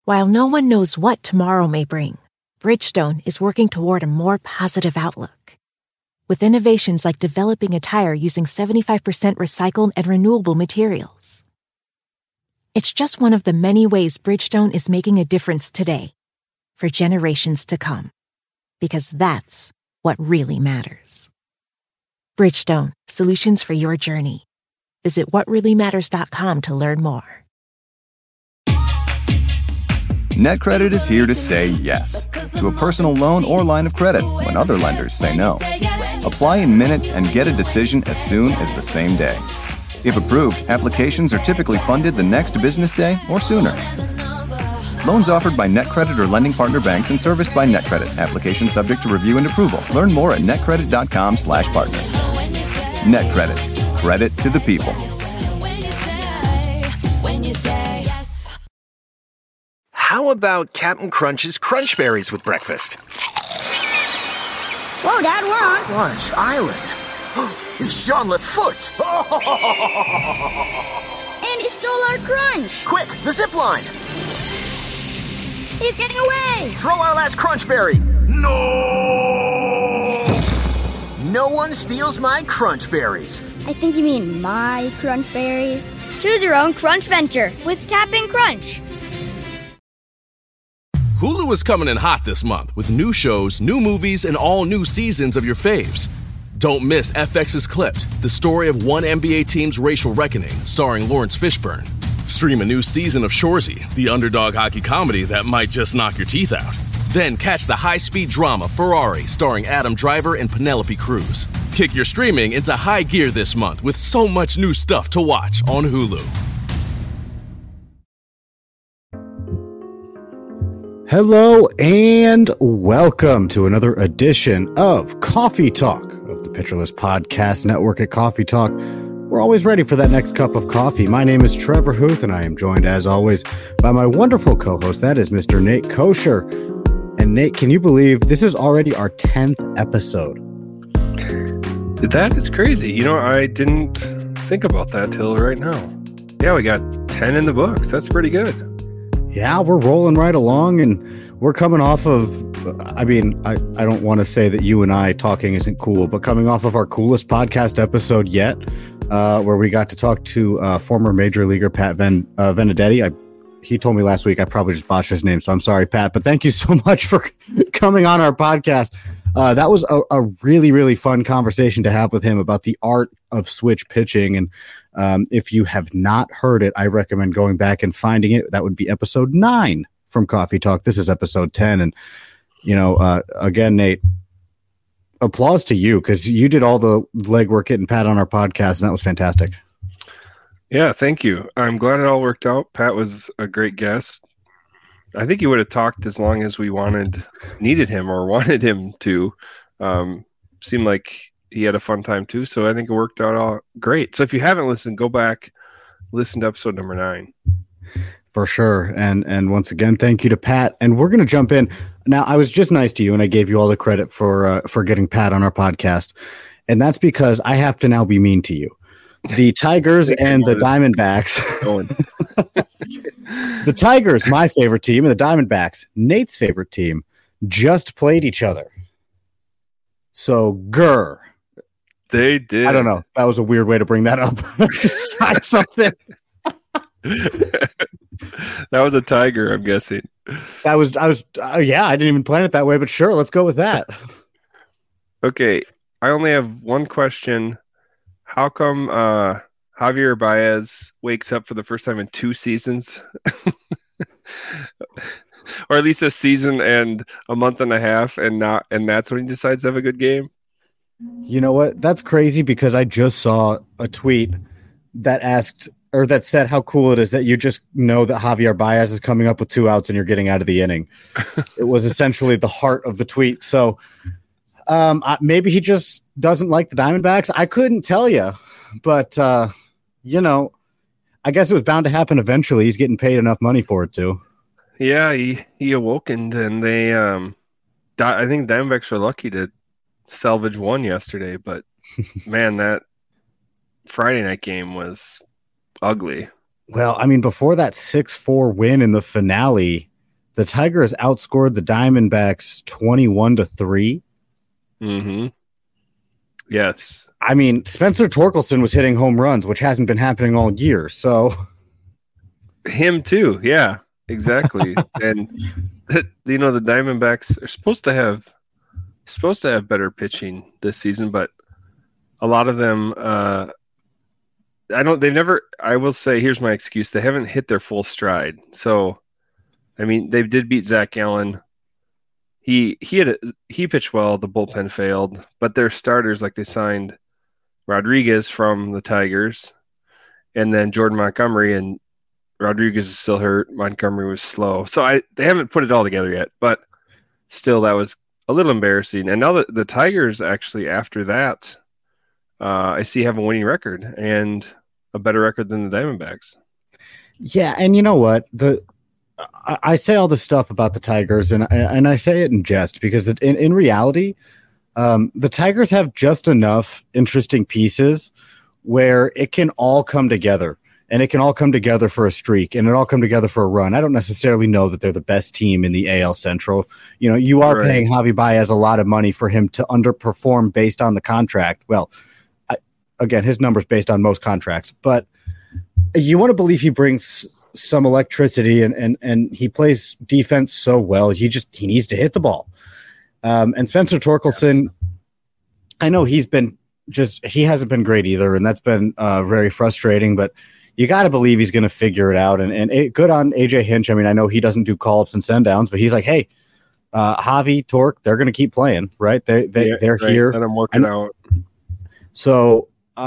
While no one knows what tomorrow may bring, Bridgestone is working toward a more positive outlook. With innovations like developing a tire using 75% recycled and renewable materials. It's just one of the many ways Bridgestone is making a difference today, for generations to come. Because that's what really matters. Bridgestone, solutions for your journey. Visit whatreallymatters.com to learn more. NetCredit is here to say yes to a personal loan or line of credit when other lenders say no. Apply in minutes and get a decision as soon as the same day. If approved, applications are typically funded the next business day or sooner. Loans offered by NetCredit or lending partner banks and serviced by NetCredit. Application subject to review and approval. Learn more at netcredit.com/partner. NetCredit. Credit to the people. How about Captain Crunch's Crunch Berries with breakfast? Whoa, Dad, we're on Crunch Island. It's Jean-Luc Foot. And he stole our crunch. Quick, the zip line. He's getting away. Throw our last Crunch Berry. No! No one steals my Crunch Berries. I think you mean my crunch berries. Choose your own crunch venture with Cap'n Crunch. Hulu is coming in hot this month with new shows, new movies, and all new seasons of your faves. Don't miss FX's Clipped, the story of one NBA team's racial reckoning, starring Lawrence Fishburne. Stream a new season of Shoresy, the underdog hockey comedy that might just knock your teeth out. Then catch the high-speed drama Ferrari, starring Adam Driver and Penelope Cruz. Kick your streaming into high gear this month with so much new stuff to watch on Hulu. Hello and welcome to another edition of Coffee Talk of the Pitcherless Podcast Network at Coffee Talk. We're always ready for that next cup of coffee. My name is Trevor Huth, and I am joined, as always, by my wonderful co-host. That is Mr. Nate Kosher. And Nate, can you believe this is already our 10th episode? That is crazy. You know, I didn't think about that till right now. Yeah, we got 10 in the books. That's pretty good. Yeah, we're rolling right along, and we're coming off of, I mean, I don't want to say that you and I talking isn't cool, but coming off of our coolest podcast episode yet, where we got to talk to former Major Leaguer Pat Benedetti. He told me last week I probably just botched his name, so I'm sorry, Pat, but thank you so much for coming on our podcast. That was a really, really fun conversation to have with him about the art of switch pitching, and if you have not heard it, I recommend going back and finding it. That would be episode 9 from Coffee Talk. This is episode 10. And, you know, again, Nate, applause to you because you did all the legwork getting Pat on our podcast, and that was fantastic. Yeah, thank you. I'm glad it all worked out. Pat was a great guest. I think he would have talked as long as we needed him to. Seemed like he had a fun time too, so I think it worked out all great. So if you haven't listened, go back, listen to episode number 9. For sure. And once again, thank you to Pat. And we're going to jump in. Now, I was just nice to you, and I gave you all the credit for getting Pat on our podcast. And that's because I have to now be mean to you. The Tigers and the Diamondbacks. The Tigers, my favorite team, and the Diamondbacks, Nate's favorite team, just played each other. So, grr. They did. I don't know. That was a weird way to bring that up. Just tried something. That was a tiger, I'm guessing. I didn't even plan it that way, but sure, let's go with that. Okay, I only have one question. How come Javier Baez wakes up for the first time in 2 seasons? Or at least a season and a month and a half, and that's when he decides to have a good game? You know what? That's crazy because I just saw a tweet that said how cool it is that you just know that Javier Baez is coming up with 2 outs and you're getting out of the inning. It was essentially the heart of the tweet. So maybe he just doesn't like the Diamondbacks. I couldn't tell you, but you know, I guess it was bound to happen eventually. He's getting paid enough money for it too. Yeah, he awakened, and they I think Diamondbacks were lucky to salvage 1 yesterday, but man, that Friday night game was ugly. Well, I mean, before that 6-4 win in the finale, the Tigers outscored the Diamondbacks 21-3. Mm-hmm. Yes. I mean, Spencer Torkelson was hitting home runs, which hasn't been happening all year. So him too. Yeah, exactly. And the Diamondbacks are supposed to have better pitching this season, but a lot of them, I will say, here's my excuse. They haven't hit their full stride. So, I mean, they did beat Zach Allen. He pitched well. The bullpen failed, but their starters, like they signed Rodriguez from the Tigers, and then Jordan Montgomery, and Rodriguez is still hurt. Montgomery was slow, so they haven't put it all together yet. But still, that was a little embarrassing. And now the Tigers actually, after that, I see have a winning record and a better record than the Diamondbacks. Yeah, and you know what? I say all this stuff about the Tigers, and I say it in jest because in reality, the Tigers have just enough interesting pieces where it can all come together, and it can all come together for a streak, and it all come together for a run. I don't necessarily know that they're the best team in the AL Central. You know, you are paying Javi Baez a lot of money for him to underperform based on the contract. Well, again, his numbers based on most contracts, but you want to believe he brings some electricity and he plays defense so well. He needs to hit the ball. And Spencer Torkelson, I know he hasn't been great either. And that's been very frustrating, but you got to believe he's going to figure it out. And good on AJ Hinch. I mean, I know he doesn't do call-ups and send-downs, but he's like, hey, Javi, Torque, they're going to keep playing, right? They're here. And I'm working out. So,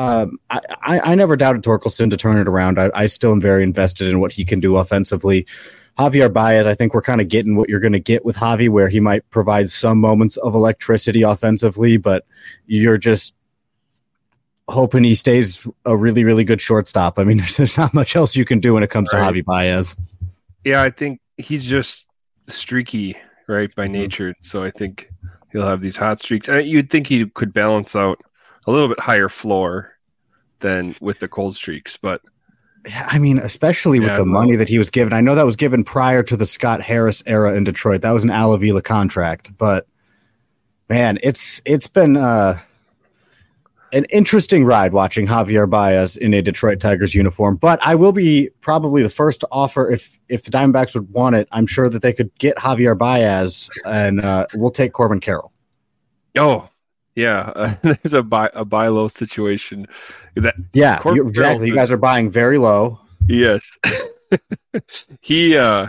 I never doubted Torkelson to turn it around. I still am very invested in what he can do offensively. Javier Baez, I think we're kind of getting what you're going to get with Javi, where he might provide some moments of electricity offensively, but you're just hoping he stays a really, really good shortstop. I mean, there's not much else you can do when it comes to Javi Baez. Yeah, I think he's just streaky, right, by nature. So I think he'll have these hot streaks. You'd think he could balance out a little bit higher floor than with the cold streaks, but I mean, especially with the money that he was given. I know that was given prior to the Scott Harris era in Detroit. That was an Al Avila contract, but man, it's been an interesting ride watching Javier Baez in a Detroit Tigers uniform. But I will be probably the first to offer if the Diamondbacks would want it. I'm sure that they could get Javier Baez, and we'll take Corbin Carroll. Oh. Yeah, there's a buy low situation. Exactly. You guys are buying very low. Yes, he.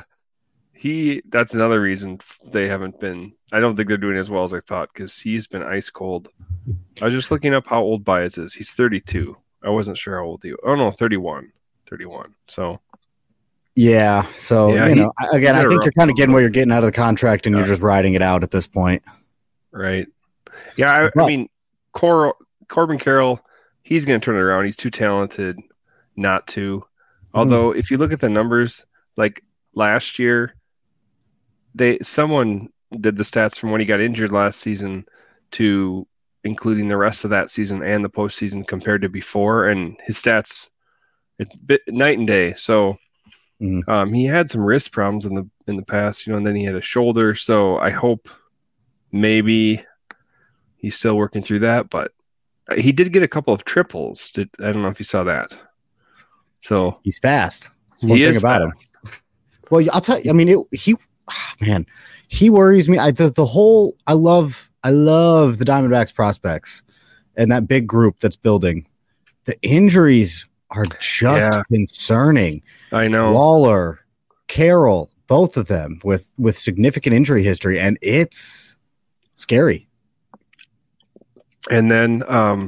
That's another reason they haven't been. I don't think they're doing as well as I thought because he's been ice cold. I was just looking up how old Baez is. He's 32. I wasn't sure how old he was. Oh no, 31. 31. So. Yeah. So again, I think you're kind of getting what you're getting out of the contract, and you're just riding it out at this point. Right. Yeah, I mean, Corbin Carroll, he's going to turn it around. He's too talented not to. Although, if you look at the numbers, like last year, someone did the stats from when he got injured last season to including the rest of that season and the postseason compared to before, and his stats, it's night and day. So he had some wrist problems in the past, and then he had a shoulder. So I hope maybe he's still working through that, but he did get a couple of triples. I don't know if you saw that. So he's fast. That's one thing about him. Well, I'll tell you. I mean, he worries me. I love the Diamondbacks prospects and that big group that's building. The injuries are just concerning. I know Waller, Carroll, both of them with significant injury history, and it's scary. And then,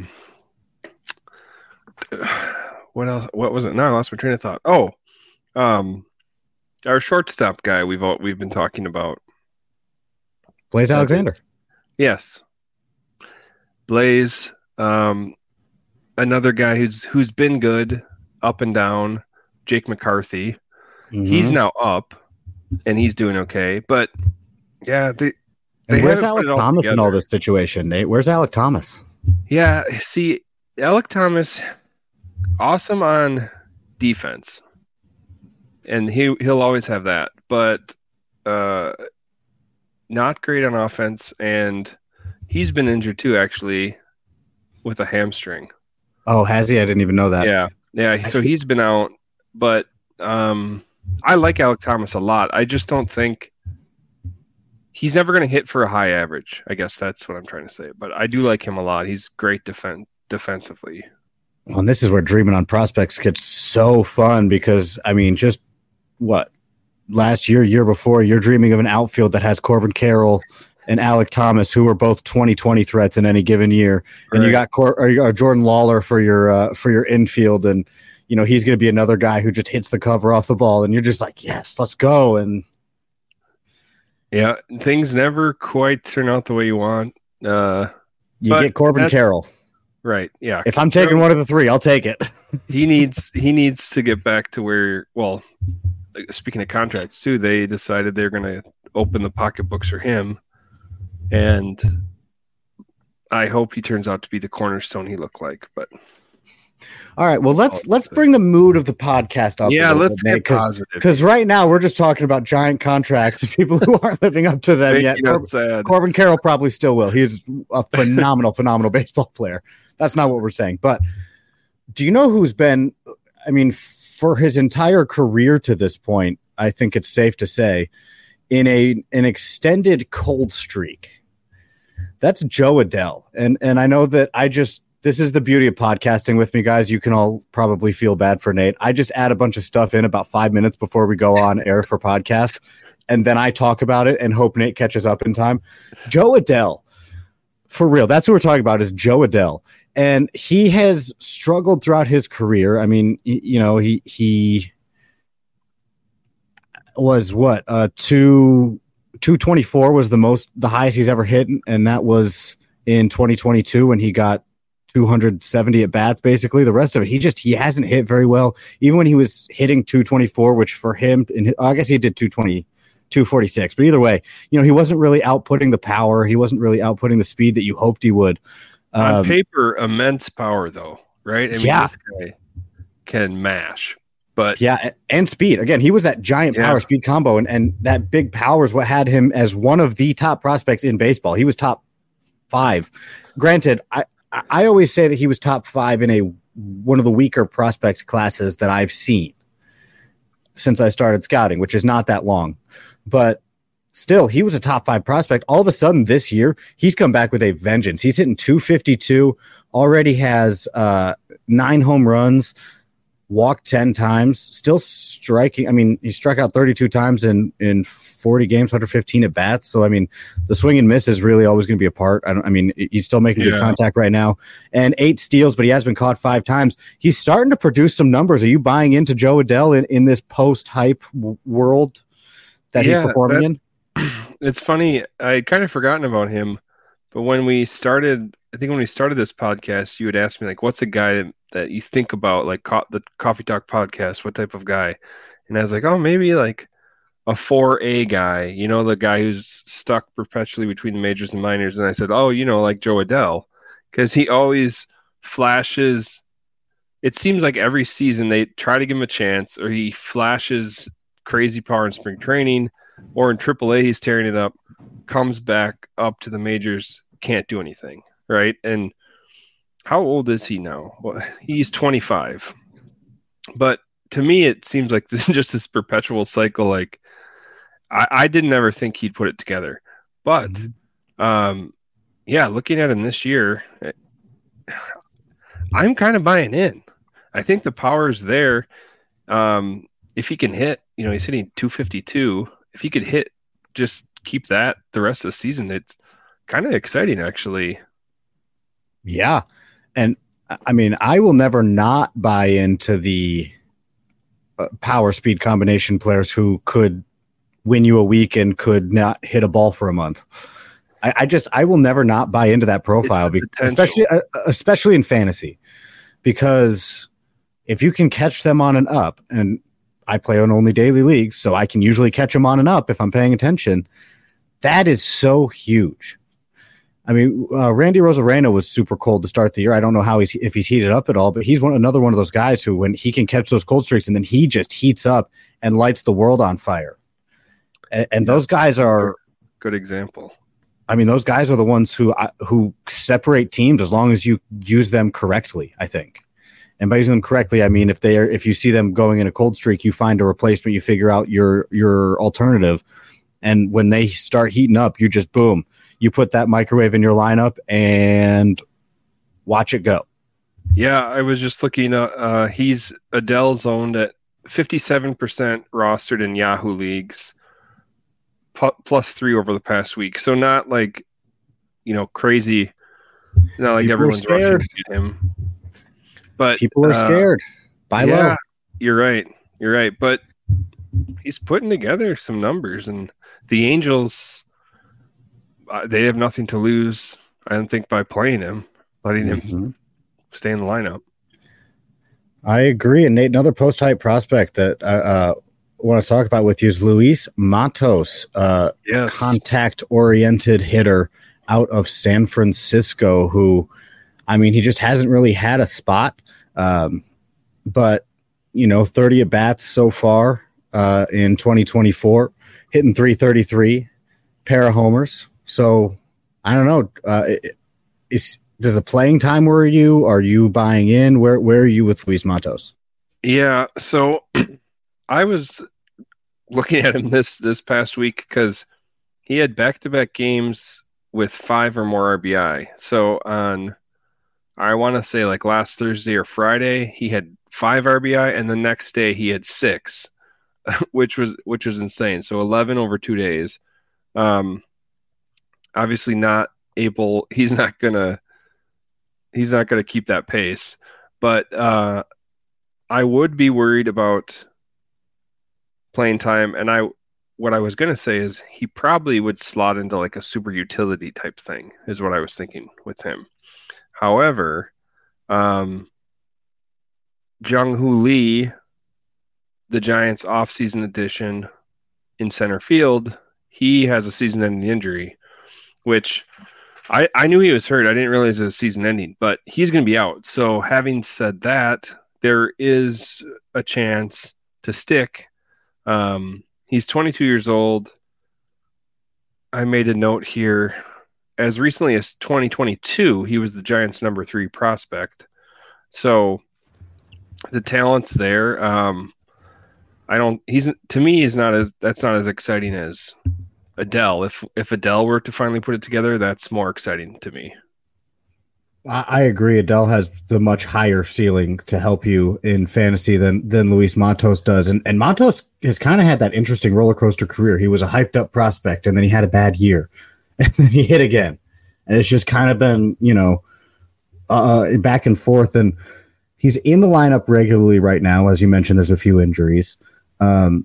what else? What was it? Now I lost my train of thought. Oh, our shortstop guy we've been talking about, Blaze Alexander. Yes, Blaze. Another guy who's been good up and down. Jake McCarthy. He's now up, and he's doing okay. But yeah, where's Alec Thomas in all this situation, Nate? Where's Alec Thomas? Yeah, see, Alec Thomas, awesome on defense, and he'll always have that. But not great on offense, and he's been injured too, actually, with a hamstring. Oh, has he? I didn't even know that. Yeah. So he's been out, but I like Alec Thomas a lot. I just don't think he's never going to hit for a high average. I guess that's what I'm trying to say. But I do like him a lot. He's great defensively. Well, and this is where dreaming on prospects gets so fun because, I mean, just what? Last year before, you're dreaming of an outfield that has Corbin Carroll and Alec Thomas, who are both 2020 threats in any given year. And you got Jordan Lawler for your infield. And, you know, he's going to be another guy who just hits the cover off the ball. And you're just like, yes, let's go. And yeah, things never quite turn out the way you want. You get Corbin Carroll. Right. Yeah. If I'm taking one of the three, I'll take it. he needs to get back to where, well, speaking of contracts too, they decided they're going to open the pocketbooks for him. And I hope he turns out to be the cornerstone he looked like, but all right, well, let's bring the mood of the podcast up. Yeah, let's get positive. Because right now we're just talking about giant contracts and people who aren't living up to them yet. Corbin Carroll probably still will. He's a phenomenal baseball player. That's not what we're saying. But do you know who's been, I mean, for his entire career to this point, I think it's safe to say, in an extended cold streak? That's Jo Adell. And I know that this is the beauty of podcasting with me, guys. You can all probably feel bad for Nate. I just add a bunch of stuff in about 5 minutes before we go on air for podcast, and then I talk about it and hope Nate catches up in time. Jo Adell, for real, that's what we're talking about, is Jo Adell. And he has struggled throughout his career. I mean, you know, he was what, 224 was the highest he's ever hit, and that was in 2022 when he got 270 at bats. Basically, the rest of it, he hasn't hit very well. Even when he was hitting 224, which for him, I guess he did 246. But either way, you know, he wasn't really outputting the power. He wasn't really outputting the speed that you hoped he would. On paper, immense power, though, right? I mean, this guy can mash. But yeah, and speed. Again, he was that giant power speed combo, and that big power is what had him as one of the top prospects in baseball. He was top 5. Granted, I always say that he was top 5 in one of the weaker prospect classes that I've seen since I started scouting, which is not that long. But still, he was a top 5 prospect. All of a sudden this year, he's come back with a vengeance. He's hitting 252, already has 9 home runs, walked 10 times, still striking. I mean, he struck out 32 times in 40 games, 115 at bats. So, I mean, the swing and miss is really always going to be a part. I mean, he's still making good contact right now, and 8 steals, but he has been caught 5 times. He's starting to produce some numbers. Are you buying into Jo Adell in this post-hype world that he's performing in? It's funny. I kind of forgotten about him, but when we started this podcast, you had asked me, like, what's a guy that you think about, like the Coffee Talk podcast, what type of guy? And I was like, oh, maybe like a 4A guy, you know, the guy who's stuck perpetually between the majors and minors. And I said, oh, you know, like Jo Adell, because he always flashes. It seems like every season they try to give him a chance, or he flashes crazy power in spring training, or in AAA he's tearing it up, comes back up to the majors, can't do anything, right? And how old is he now? Well, he's 25. But to me, it seems like this is just this perpetual cycle. Like, I didn't ever think he'd put it together. But, looking at him this year, I'm kind of buying in. I think the power's there. If he can hit, you know, he's hitting 252. If he could hit, just keep that the rest of the season, it's kind of exciting, actually. Yeah. And I mean, I will never not buy into the power speed combination players who could win you a week and could not hit a ball for a month. I will never not buy into that profile, especially in fantasy, because if you can catch them on an up, and I play on only daily leagues, so I can usually catch them on and up if I'm paying attention. That is so huge. I mean, Randy Rosarena was super cold to start the year. I don't know if he's heated up at all, but he's another one of those guys who, when he can catch those cold streaks, and then he just heats up and lights the world on fire. And those guys are good example. I mean, those guys are the ones who separate teams as long as you use them correctly, I think. And by using them correctly, I mean if you see them going in a cold streak, you find a replacement, you figure out your alternative, and when they start heating up, you just boom, you put that microwave in your lineup and watch it go. Yeah, I was just looking. Adell's owned at 57% rostered in Yahoo leagues, +3 over the past week. So not like, crazy. Not like people everyone's rushing to get him. But people are scared. Buy low. You're right. But he's putting together some numbers, and the Angels, they have nothing to lose, I don't think, by playing him, letting him stay in the lineup. I agree. And Nate, another post-hype prospect that I want to talk about with you is Luis Matos, yes. Contact-oriented hitter out of San Francisco who, I mean, he just hasn't really had a spot. But 30 at bats so far in 2024, hitting .333, pair of homers. So I don't know. Does the playing time worry you? Are you buying in? Where are you with Luis Matos? Yeah. So I was looking at him this past week because he had back-to-back games with 5 or more RBI. So I want to say like last Thursday or Friday, he had 5 RBI, and the next day he had 6, which was insane. So 11 over 2 days. Obviously not able. He's not gonna keep that pace. But I would be worried about playing time. And what I was gonna say is he probably would slot into like a super utility type thing. Is what I was thinking with him. However, Jung-Hoo Lee, the Giants' offseason addition in center field, he has a season-ending injury, which I knew he was hurt. I didn't realize it was season-ending, but he's going to be out. So having said that, there is a chance to stick. He's 22 years old. I made a note here. As recently as 2022, he was the Giants' number 3 prospect. So the talent's there. That's not as exciting as Adell. If Adell were to finally put it together, that's more exciting to me. I agree. Adell has the much higher ceiling to help you in fantasy than Luis Matos does. And Matos has kind of had that interesting roller coaster career. He was a hyped up prospect, and then he had a bad year. And then he hit again. And it's just kind of been, back and forth. And he's in the lineup regularly right now. As you mentioned, there's a few injuries. They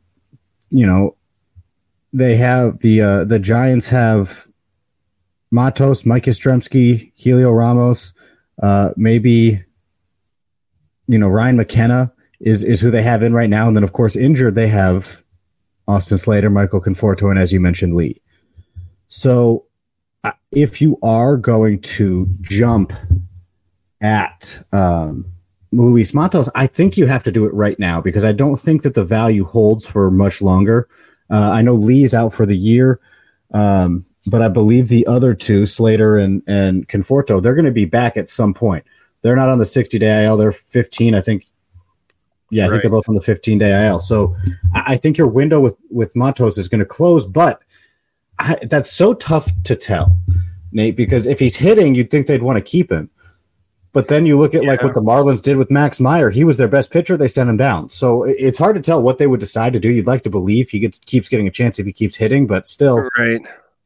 have the Giants have Matos, Mike Yastrzemski, Helio Ramos, maybe, Ryan McKenna is who they have in right now. And then, of course, injured, they have Austin Slater, Michael Conforto, and as you mentioned, Lee. So if you are going to jump at Luis Matos, I think you have to do it right now because I don't think that the value holds for much longer. I know Lee's out for the year, but I believe the other two, Slater and Conforto, they're going to be back at some point. They're not on the 60-day IL. They're 15, I think. Yeah, I think they're both on the 15-day IL. So I think your window with Matos is going to close, but that's so tough to tell, Nate, because if he's hitting, you'd think they'd want to keep him. But then you look at like what the Marlins did with Max Meyer. He was their best pitcher. They sent him down. So it's hard to tell what they would decide to do. You'd like to believe he keeps getting a chance if he keeps hitting, but still. Right.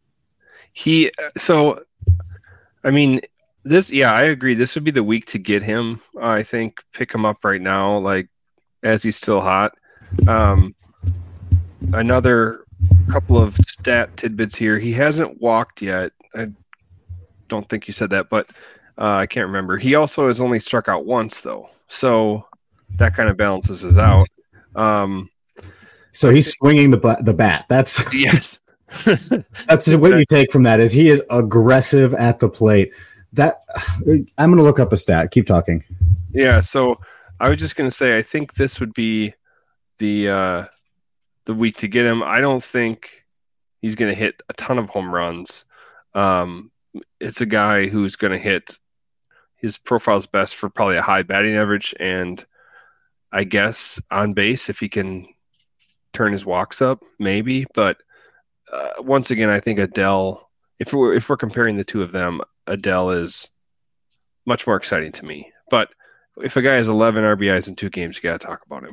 I agree. This would be the week to get him. I think pick him up right now, like as he's still hot. Another couple of stat tidbits here. He hasn't walked yet. I don't think you said that, but I can't remember. He also has only struck out once, though. So that kind of balances us out. So he's swinging the bat. That's yes. That's what you take from that is he is aggressive at the plate. That I'm going to look up a stat. Keep talking. Yeah. So I was just going to say, I think this would be the week to get him. I don't think He's going to hit a ton of home runs. It's a guy who's going to hit his profile's best for probably a high batting average, and I guess on base if he can turn his walks up, maybe. But once again, I think Adell, if we're comparing the two of them, Adell is much more exciting to me. But if a guy has 11 RBIs in 2 games, you got to talk about him.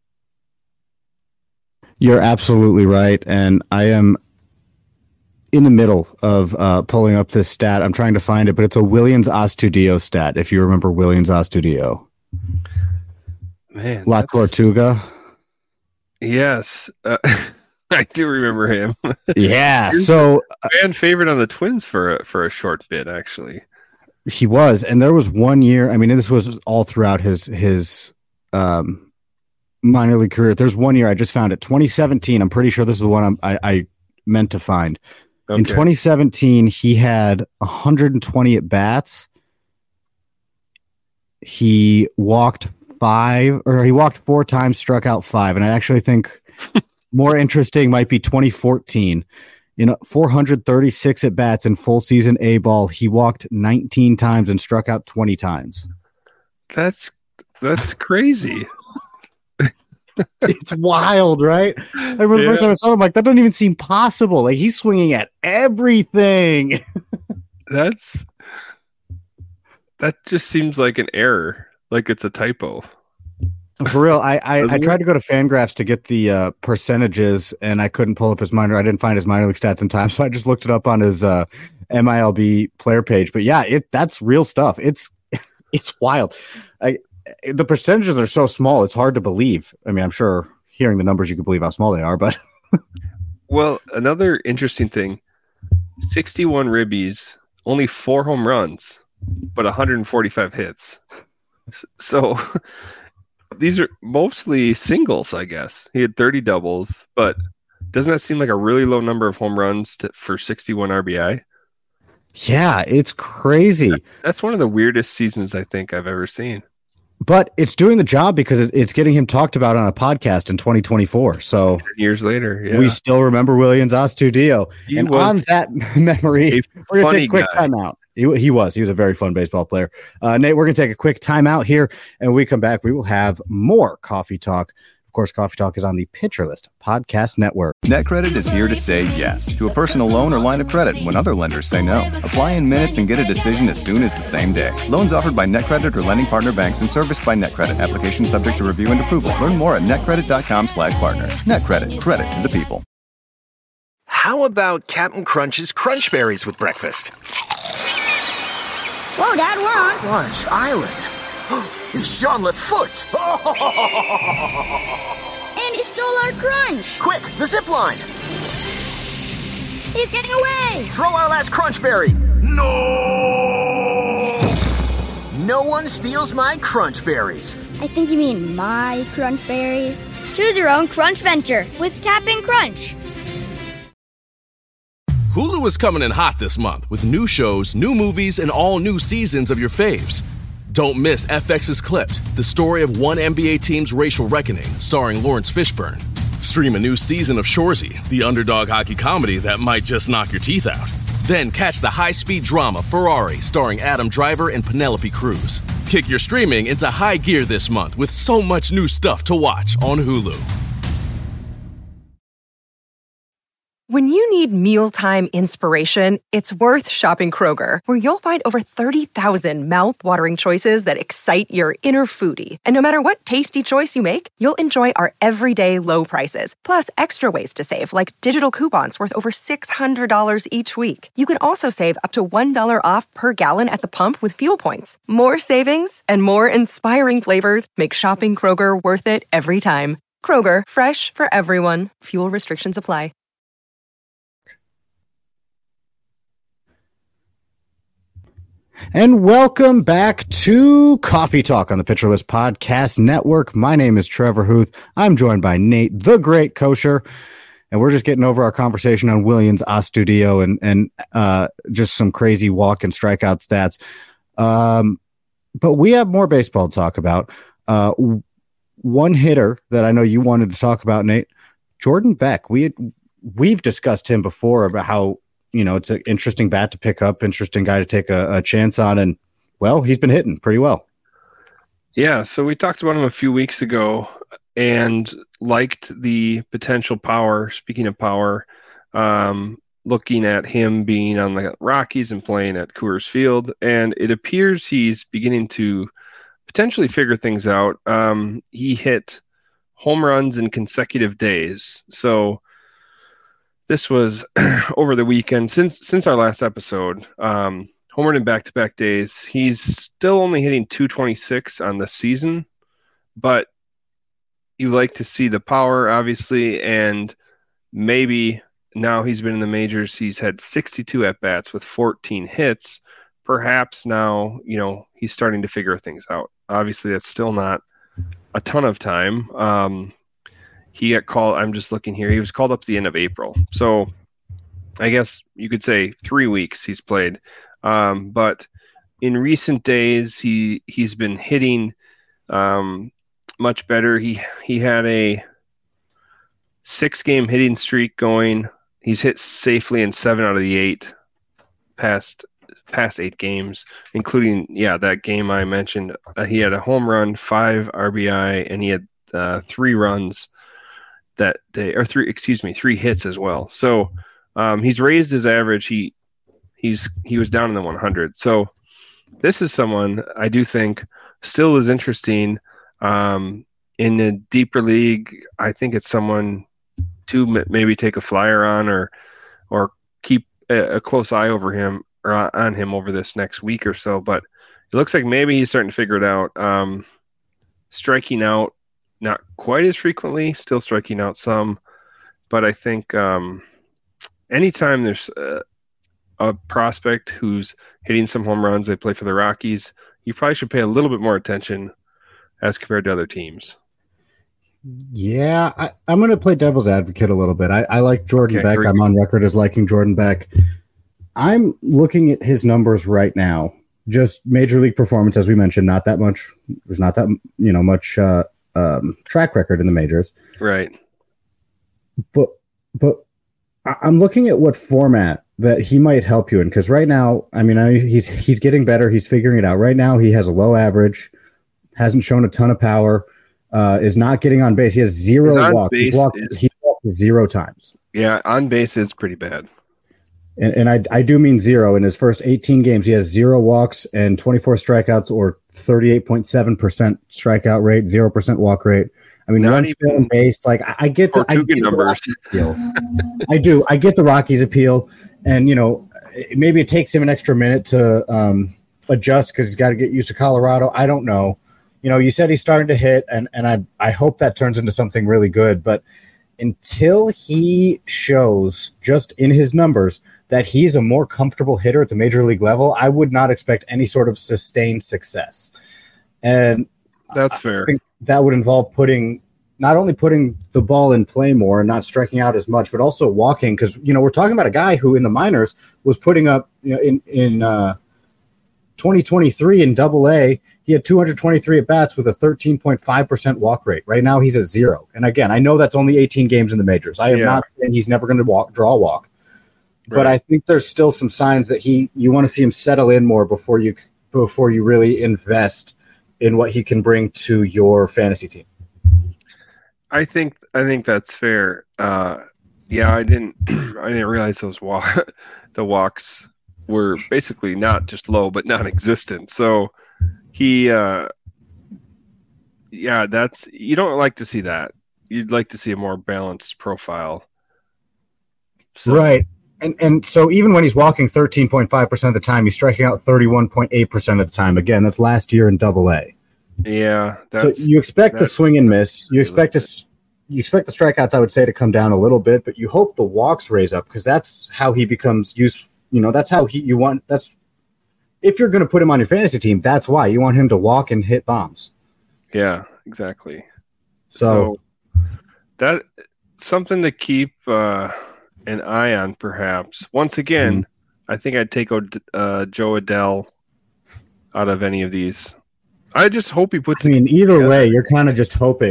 You're absolutely right, and I am in the middle of pulling up this stat. I'm trying to find it, but it's a Willians Astudillo stat, if you remember Willians Astudillo. Man, La Tortuga. Yes, I do remember him. Yeah, so fan favorite on the Twins for a short bit, actually. He was, and there was one year. I mean, this was all throughout his minor league career. There's one year I just found it, 2017. I'm pretty sure this is the one I meant to find. Okay. In 2017, he had 120 at bats. He walked 4 times, struck out 5. And I actually think more interesting might be 2014. In 436 at bats in full season A ball, he walked 19 times and struck out 20 times. That's crazy. It's wild, right? I remember the first time I saw him, like, that doesn't even seem possible. Like, he's swinging at everything. That just seems like an error, like it's a typo. For real, I tried to go to Fangraphs to get the percentages, and I couldn't pull up his minor. I didn't find his minor league stats in time, so I just looked it up on his MILB player page. But yeah, that's real stuff. It's wild. The percentages are so small, it's hard to believe. I mean, I'm sure hearing the numbers, you can believe how small they are, but. Well, another interesting thing, 61 ribbies, only 4 home runs, but 145 hits. So these are mostly singles, I guess. He had 30 doubles, but doesn't that seem like a really low number of home runs for 61 RBI? Yeah, it's crazy. That's one of the weirdest seasons I think I've ever seen. But it's doing the job because it's getting him talked about on a podcast in 2024. So 10 years later, yeah. We still remember Willians Astudillo. And on that memory, we're going to take a quick timeout. He was a very fun baseball player. Nate, we're going to take a quick timeout here. And when we come back, we will have more Coffee Talk. Of course, Coffee Talk is on the Pitcher List Podcast Network. NetCredit is here to say yes to a personal loan or line of credit when other lenders say no. Apply in minutes and get a decision as soon as the same day. Loans offered by NetCredit or lending partner banks and serviced by NetCredit. Application subject to review and approval. Learn more at netcredit.com/partner. NetCredit. Credit to the people. How about Captain Crunch's Crunch Berries with breakfast? Whoa, Dad, we're on Crunch Island. It's Jean Lafoote. And he stole our crunch. Quick, the zip line. He's getting away. Throw our last Crunch Berry. No! No one steals my Crunch Berries. I think you mean my crunch berries. Choose your own crunch venture with Cap'n Crunch. Hulu is coming in hot this month with new shows, new movies, and all new seasons of your faves. Don't miss FX's Clipped, the story of one NBA team's racial reckoning, starring Lawrence Fishburne. Stream a new season of Shoresy, the underdog hockey comedy that might just knock your teeth out. Then catch the high-speed drama Ferrari, starring Adam Driver and Penelope Cruz. Kick your streaming into high gear this month with so much new stuff to watch on Hulu. When you need mealtime inspiration, it's worth shopping Kroger, where you'll find over 30,000 mouth-watering choices that excite your inner foodie. And no matter what tasty choice you make, you'll enjoy our everyday low prices, plus extra ways to save, like digital coupons worth over $600 each week. You can also save up to $1 off per gallon at the pump with fuel points. More savings and more inspiring flavors make shopping Kroger worth it every time. Kroger, fresh for everyone. Fuel restrictions apply. And welcome back to Coffee Talk on the Pitcher List Podcast Network. My name is Trevor Huth. I'm joined by Nate, the Great Kosher, and we're just getting over our conversation on Willians Astudillo and just some crazy walk and strikeout stats. But we have more baseball to talk about. One hitter that I know you wanted to talk about, Nate, Jordan Beck. We we've discussed him before about how, it's an interesting bat to pick up, interesting guy to take a chance on. And, well, he's been hitting pretty well. Yeah, so we talked about him a few weeks ago and liked the potential power. Speaking of power, looking at him being on the Rockies and playing at Coors Field, and it appears he's beginning to potentially figure things out. He hit home runs in consecutive days. So this was over the weekend since our last episode. Home run in back-to-back days. He's still only hitting 226 on the season, but you like to see the power, obviously, and maybe now he's been in the majors. He's had 62 at-bats with 14 hits. Perhaps now, he's starting to figure things out. Obviously, that's still not a ton of time. He got called, I'm just looking here, he was called up to the end of April. So I guess you could say 3 weeks he's played. But in recent days, he's been hitting much better. He had a 6-game hitting streak going. He's hit safely in 7 out of the 8 past 8 games, including, that game I mentioned. He had a home run, 5 RBI, and he had 3 runs that day, or 3 hits as well. So he's raised his average. He was down in the 100. So this is someone I do think still is interesting. In a deeper league, I think it's someone to maybe take a flyer on or keep a close eye over him or on him over this next week or so. But it looks like maybe he's starting to figure it out. Striking out not quite as frequently, still striking out some. But I think anytime there's a prospect who's hitting some home runs, they play for the Rockies, you probably should pay a little bit more attention as compared to other teams. Yeah, I'm going to play devil's advocate a little bit. I like Jordan Beck. I'm on record as liking Jordan Beck. I'm looking at his numbers right now. Just major league performance, as we mentioned, not that much. There's not that much track record in the majors, right? But I'm looking at what format that he might help you in, because right now, he's getting better. He's figuring it out. Right now, he has a low average, hasn't shown a ton of power, is not getting on base. He has 0 walks. He's walked 0 times. Yeah, on base is pretty bad. And I do mean 0. In his first 18 games, he has 0 walks and 24 strikeouts, or 38.7% strikeout rate, 0% walk rate. Runs on base. Like, I get the numbers. I do. I get the Rockies appeal, and maybe it takes him an extra minute to adjust because he's got to get used to Colorado. I don't know. You said he's starting to hit, and I hope that turns into something really good. But until he shows just in his numbers that he's a more comfortable hitter at the major league level, I would not expect any sort of sustained success. And that's fair. I think that would involve not only putting the ball in play more and not striking out as much, but also walking. Because, we're talking about a guy who in the minors was putting up, in 2023 in Double-A, he had 223 at-bats with a 13.5% walk rate. Right now, he's at 0. And again, I know that's only 18 games in the majors. I am not saying he's never going to draw a walk. Right. But I think there's still some signs that you want to see him settle in more before you really invest in what he can bring to your fantasy team. I think that's fair. I didn't realize the walks were basically not just low, but non-existent. So he, that's, you don't like to see that. You'd like to see a more balanced profile. So. Right. And so even when he's walking 13.5% of the time, he's striking out 31.8% of the time. Again, that's last year in Double-A. Yeah. So you expect the swing and miss. You expect the strikeouts, I would say, to come down a little bit, but you hope the walks raise up because that's how he becomes useful. That's how that's if you're going to put him on your fantasy team, that's why you want him to walk and hit bombs. Yeah, exactly. So that something to keep an eye on, perhaps. Once again, I think I'd take Joe Adell out of any of these. I just hope he puts. Either way, you're kind of just hoping.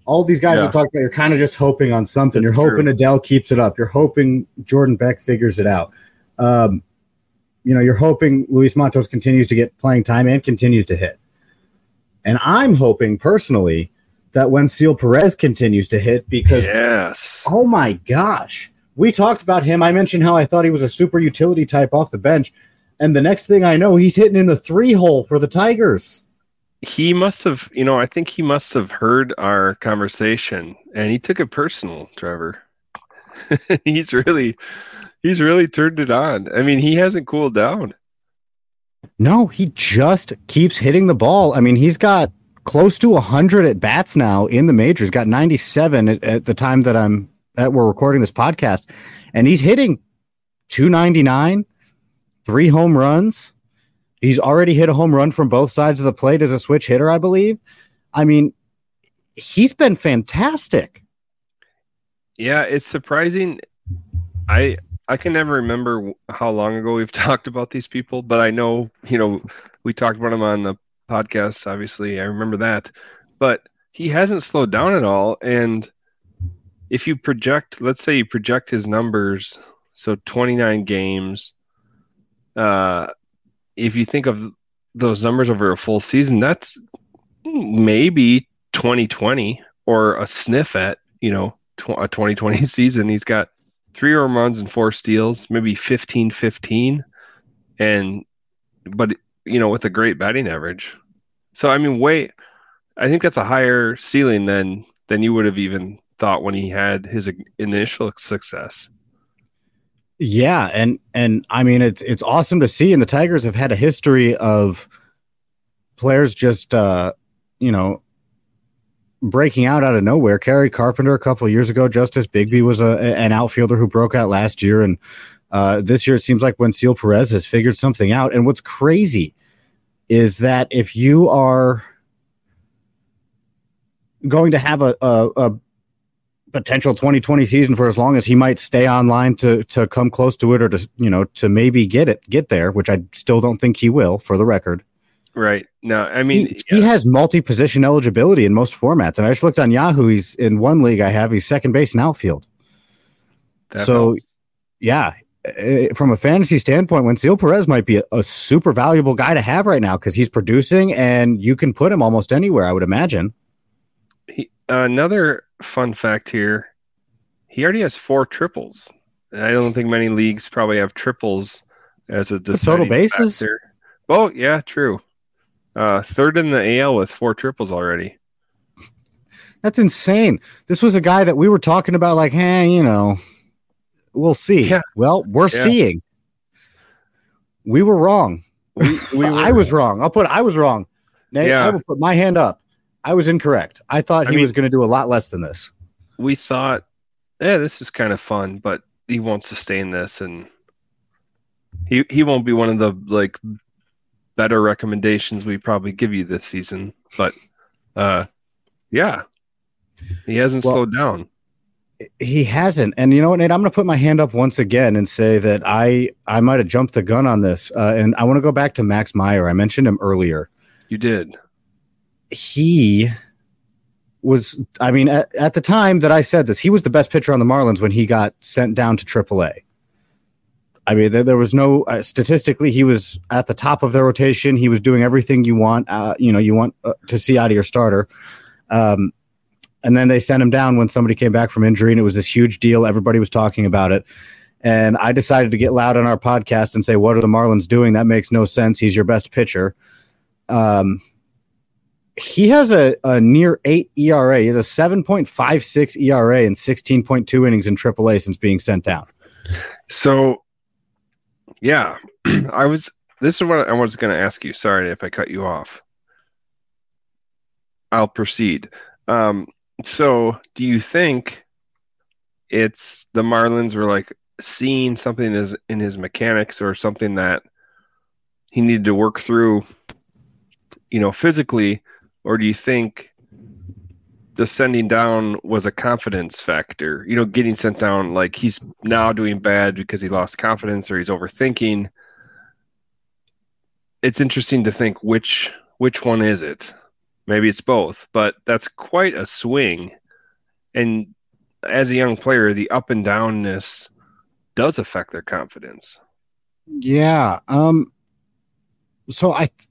All these guys we talked about, you're kind of just hoping on something. You're hoping Adele keeps it up. You're hoping Jordan Beck figures it out. You're hoping Luis Matos continues to get playing time and continues to hit. And I'm hoping personally that Wenceel Perez continues to hit because, oh my gosh, we talked about him. I mentioned how I thought he was a super utility type off the bench. And the next thing I know, he's hitting in the 3-hole for the Tigers. He must have, I think he must have heard our conversation and he took it personal, Trevor. He's really turned it on. I mean, he hasn't cooled down. No, he just keeps hitting the ball. I mean, he's got close to 100 at bats now in the majors. Got 97 at the time that we're recording this podcast, and he's hitting 299, 3 home runs. He's already hit a home run from both sides of the plate as a switch hitter, I believe. I mean, he's been fantastic. Yeah, it's surprising. I can never remember how long ago we've talked about these people, but I know, we talked about him on the podcast, obviously. I remember that. But he hasn't slowed down at all. And if you project, let's say you project his numbers, so 29 games, if you think of those numbers over a full season, that's maybe 2020 or a sniff at, a 2020 season. He's got 3 home runs and 4 steals, maybe 15-15, but with a great batting average. So I mean, I think that's a higher ceiling than you would have even thought when he had his initial success. Yeah, and I mean it's awesome to see, and the Tigers have had a history of players just breaking out of nowhere. Kerry Carpenter a couple of years ago, Justice Bigby was an outfielder who broke out last year, and this year it seems like Wenceel Perez has figured something out. And what's crazy is that if you are going to have a potential 2020 season for as long as he might stay online to come close to it, or to maybe get there, which I still don't think he will, for the record. Right. No, I mean, he has multi-position eligibility in most formats. And I just looked on Yahoo. He's in one league he's second base and outfield. Yeah, from a fantasy standpoint, Wenceel Perez might be a super valuable guy to have right now because he's producing and you can put him almost anywhere, I would imagine. Another fun fact here, he already has 4 triples. I don't think many leagues probably have triples as a total bases. Factor. Oh, yeah, true. Third in the AL with 4 triples already. That's insane. This was a guy that we were talking about like, we'll see. Yeah. Well, we're seeing. We were wrong. I was wrong. I was wrong. Nate, I will put my hand up. I was incorrect. I thought he was going to do a lot less than this. We thought, this is kind of fun, but he won't sustain this, and he won't be one of the better recommendations we probably give you this season. But he hasn't slowed down. He hasn't. And you know what, Nate, I'm going to put my hand up once again and say that I might have jumped the gun on this. And I want to go back to Max Meyer. I mentioned him earlier. You did. He was, at the time that I said this, he was the best pitcher on the Marlins when he got sent down to AAA. I mean, there was no statistically, he was at the top of their rotation. He was doing everything you want, to see out of your starter. And then they sent him down when somebody came back from injury, and it was this huge deal. Everybody was talking about it. And I decided to get loud on our podcast and say, what are the Marlins doing? That makes no sense. He's your best pitcher. He has a near 8 ERA. He has a 7.56 ERA and 16.2 innings in AAA since being sent down. So, yeah, this is what I was going to ask you. Sorry if I cut you off. I'll proceed. So do you think it's the Marlins were seeing something in his mechanics or something that he needed to work through, physically, or do you think the sending down was a confidence factor, getting sent down, he's now doing bad because he lost confidence or he's overthinking? It's interesting to think which one is it? Maybe it's both, but that's quite a swing And as a young player, the up and downness does affect their confidence. Yeah. So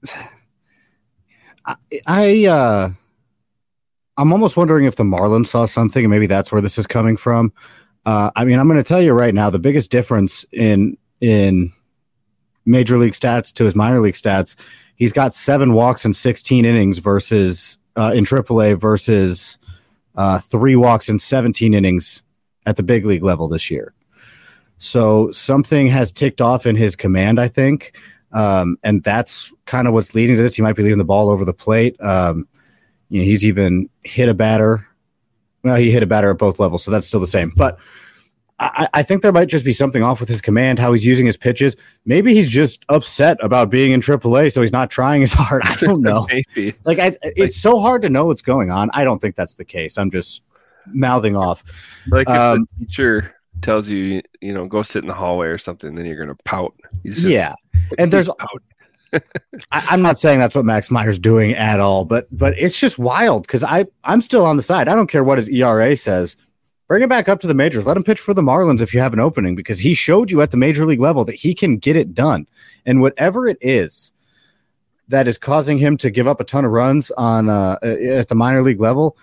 I'm almost wondering if the Marlins saw something, and maybe that's where this is coming from. I mean, I'm going to tell you right now, the biggest difference in major league stats to his minor league stats, he's got 7 walks in 16 innings versus in AAA versus 3 walks in 17 innings at the big league level this year. So something has ticked off in his command, I think. And that's kind of what's leading to this. He might be leaving the ball over the plate. He's even hit a batter. Well, he hit a batter at both levels, so that's still the same. But I think there might just be something off with his command, how he's using his pitches. Maybe he's just upset about being in AAA, so he's not trying as hard. I don't know. It's so hard to know what's going on. I don't think that's the case. I'm just mouthing off. Like if the teacher tells you, go sit in the hallway or something, then you're going to pout. And there's I'm not saying that's what Max Meyer's doing at all, but it's just wild because I'm still on the side. I don't care what his ERA says. Bring him back up to the majors. Let him pitch for the Marlins if you have an opening, because he showed you at the major league level that he can get it done. And whatever it is that is causing him to give up a ton of runs on at the minor league level,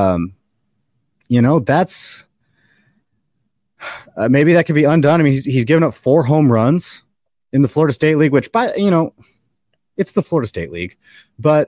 that's maybe that could be undone. I mean, he's given up 4 home runs in the Florida State League, which it's the Florida State League, but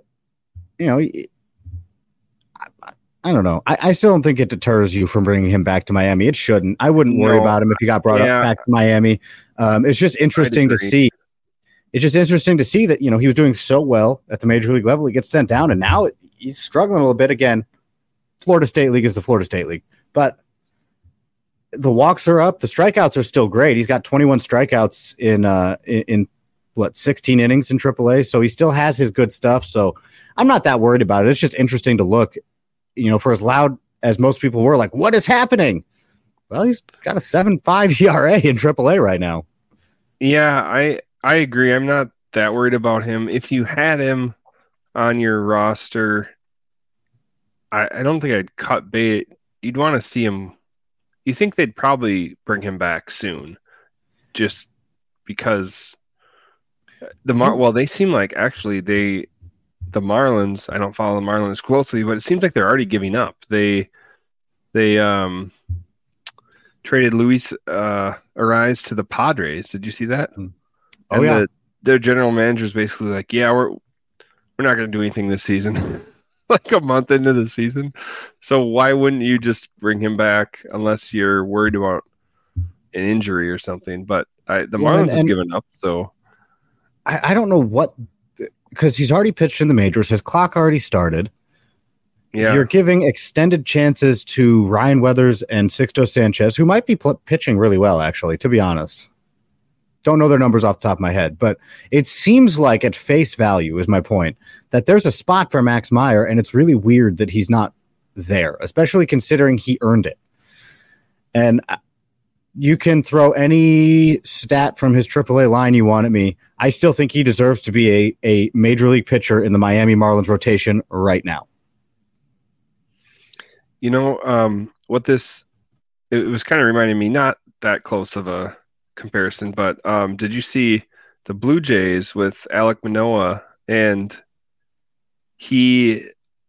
I don't know. I still don't think it deters you from bringing him back to Miami. It shouldn't. I wouldn't worry about him if he got brought up back to Miami. It's just interesting to see. It's just interesting to see that, he was doing so well at the major league level. He gets sent down, and now he's struggling a little bit again. Florida State League is the Florida State League, but the walks are up. The strikeouts are still great. He's got 21 strikeouts in 16 innings in AAA. So he still has his good stuff. So I'm not that worried about it. It's just interesting to look, for as loud as most people were, like, what is happening? Well, he's got a 7.5 ERA in AAA right now. Yeah, I agree. I'm not that worried about him. If you had him on your roster, I don't think I'd cut bait. You'd want to see him. You think they'd probably bring him back soon, just because they seem like actually the Marlins. I don't follow the Marlins closely, but it seems like they're already giving up. They traded Luis Ariz to the Padres. Did you see that? Oh, yeah. Their general manager's basically like, yeah, we're not going to do anything this season. Like a month into the season. So why wouldn't you just bring him back unless you're worried about an injury or something? But the Marlins have given up. So I don't know what, because he's already pitched in the majors. His clock already started. Yeah. You're giving extended chances to Ryan Weathers and Sixto Sanchez, who might be pitching really well, actually, to be honest. Don't know their numbers off the top of my head, but it seems like at face value is my point that there's a spot for Max Meyer, and it's really weird that he's not there, especially considering he earned it. And you can throw any stat from his AAA line you want at me. I still think he deserves to be a major league pitcher in the Miami Marlins rotation right now. It was kind of reminding me, not that close of a comparison, but did you see the Blue Jays with Alek Manoah? And he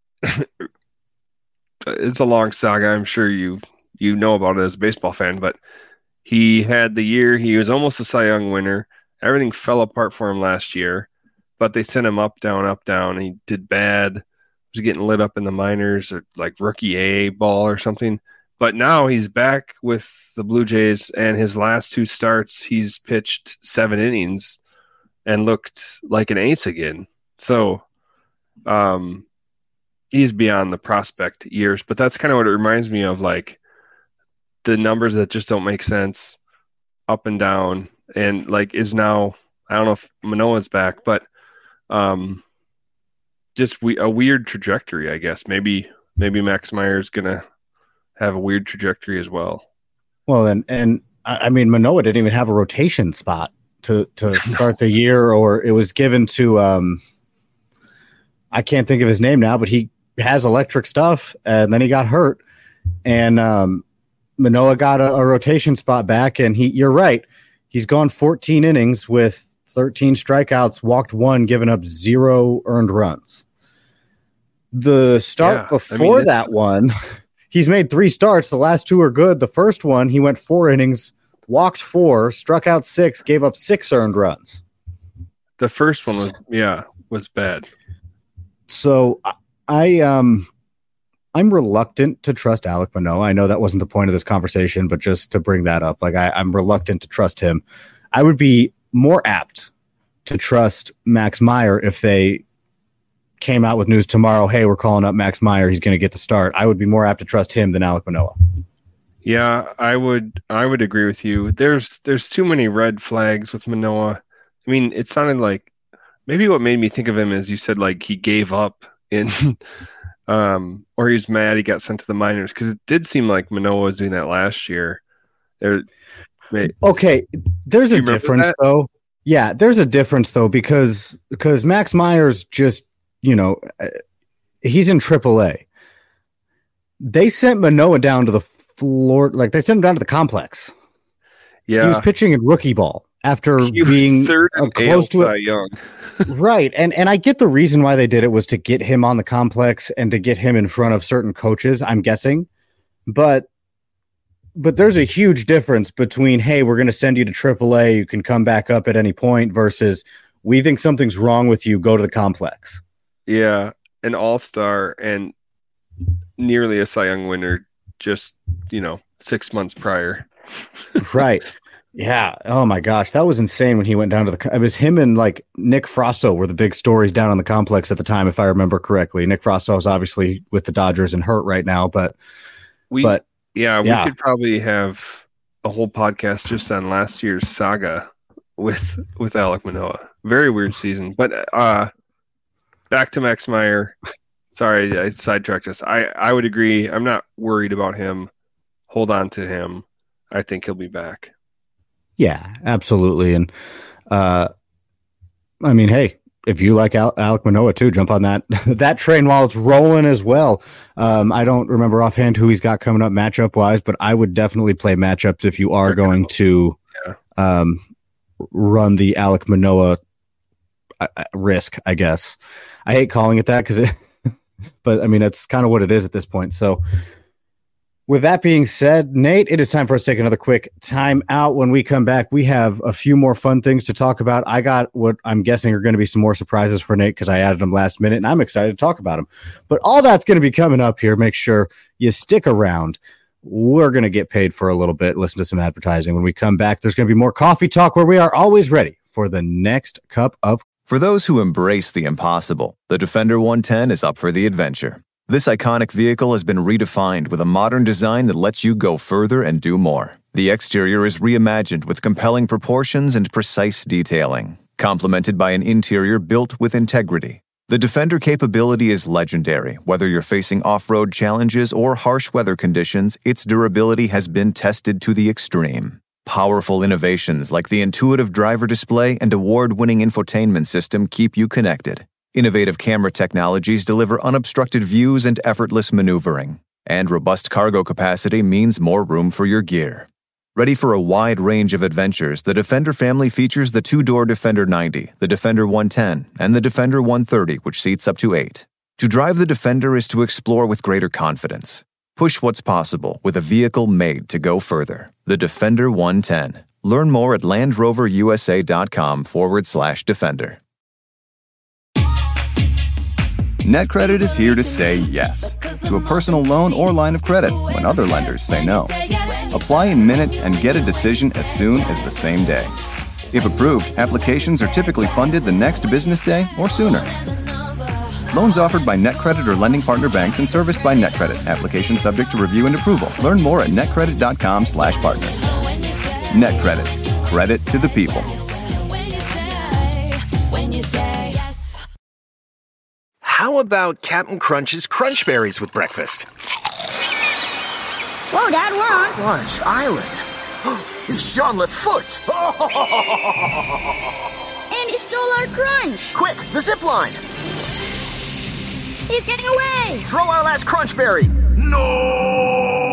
it's a long saga. I'm sure you know about it as a baseball fan, but he had the year, he was almost a Cy Young winner. Everything fell apart for him last year, but they sent him up, down. He did bad. He was getting lit up in the minors or like rookie A ball or something. But now he's back with the Blue Jays, and his last 2 starts, he's pitched 7 innings and looked like an ace again. So he's beyond the prospect years, but that's kind of what it reminds me of, like the numbers that just don't make sense up and down. And like is now, I don't know if Manoah's back, but just a weird trajectory, I guess. Maybe Max Meyer's going to have a weird trajectory as well. Well, and I mean, Manoah didn't even have a rotation spot to start the year, or it was given to, I can't think of his name now, but he has electric stuff, and then he got hurt. And Manoah got a rotation spot back, and you're right. He's gone 14 innings with 13 strikeouts, walked 1, given up 0 earned runs. The start before that one, he's made 3 starts. The last 2 are good. The first one, he went 4 innings, walked 4, struck out 6, gave up 6 earned runs. The first one was bad. So I'm reluctant to trust Alek Manoah. I know that wasn't the point of this conversation, but just to bring that up, like I'm reluctant to trust him. I would be more apt to trust Max Meyer if they came out with news tomorrow, hey, we're calling up Max Meyer, he's going to get the start. I would be more apt to trust him than Alek Manoah. Yeah, I would agree with you. There's too many red flags with Manoah. I mean, it sounded like maybe what made me think of him is you said like he gave up in or he was mad he got sent to the minors, because it did seem like Manoah was doing that last year. Okay, there's a difference though. Yeah, there's a difference though, because Max Meyer's just, he's in AAA. They sent Manoah down to the floor, like they sent him down to the complex. Yeah, he was pitching in rookie ball after being third close to it. Young. Right, and I get the reason why they did it was to get him on the complex and to get him in front of certain coaches, I'm guessing. But there's a huge difference between, hey, we're going to send you to AAA, you can come back up at any point, versus we think something's wrong with you, go to the complex. Yeah, an all-star and nearly a Cy Young winner just, 6 months prior. Right. Yeah. Oh my gosh. That was insane when he went down to it was him and like Nick Frasso were the big stories down on the complex at the time, if I remember correctly. Nick Frasso is obviously with the Dodgers and hurt right now, but we could probably have a whole podcast just on last year's saga with Alek Manoah. Very weird season, but back to Max Meyer. Sorry, I sidetracked us. I would agree. I'm not worried about him. Hold on to him. I think he'll be back. Yeah, absolutely. And I mean, hey, if you like Alek Manoah too, jump on that train while it's rolling as well. I don't remember offhand who he's got coming up matchup wise, but I would definitely play matchups if you are going to run the Alek Manoah risk, I guess. I hate calling it that but I mean, that's kind of what it is at this point. So with that being said, Nate, it is time for us to take another quick time out. When we come back, we have a few more fun things to talk about. I got what I'm guessing are going to be some more surprises for Nate because I added them last minute, and I'm excited to talk about them. But all that's going to be coming up here. Make sure you stick around. We're going to get paid for a little bit, listen to some advertising. When we come back, there's going to be more coffee talk where we are always ready for the next cup of. For those who embrace the impossible, the Defender 110 is up for the adventure. This iconic vehicle has been redefined with a modern design that lets you go further and do more. The exterior is reimagined with compelling proportions and precise detailing, complemented by an interior built with integrity. The Defender capability is legendary. Whether you're facing off-road challenges or harsh weather conditions, its durability has been tested to the extreme. Powerful innovations like the intuitive driver display and award-winning infotainment system keep you connected. Innovative camera technologies deliver unobstructed views and effortless maneuvering. And robust cargo capacity means more room for your gear. Ready for a wide range of adventures, the Defender family features the two-door Defender 90, the Defender 110, and the Defender 130, which seats up to 8. To drive the Defender is to explore with greater confidence. Push what's possible with a vehicle made to go further. The Defender 110. Learn more at LandRoverUSA.com/Defender. NetCredit is here to say yes to a personal loan or line of credit when other lenders say no. Apply in minutes and get a decision as soon as the same day. If approved, applications are typically funded the next business day or sooner. Loans offered by NetCredit or lending partner banks and serviced by NetCredit. Application subject to review and approval. Learn more at netcredit.com/partner. NetCredit. Credit to the people. How about Captain Crunch's Crunch Berries with breakfast? Whoa, Dad, we're on Crunch Island. It's Jean Lefoot. And he stole our crunch. Quick, the zip line. He's getting away. Throw our last Crunch Berry. No!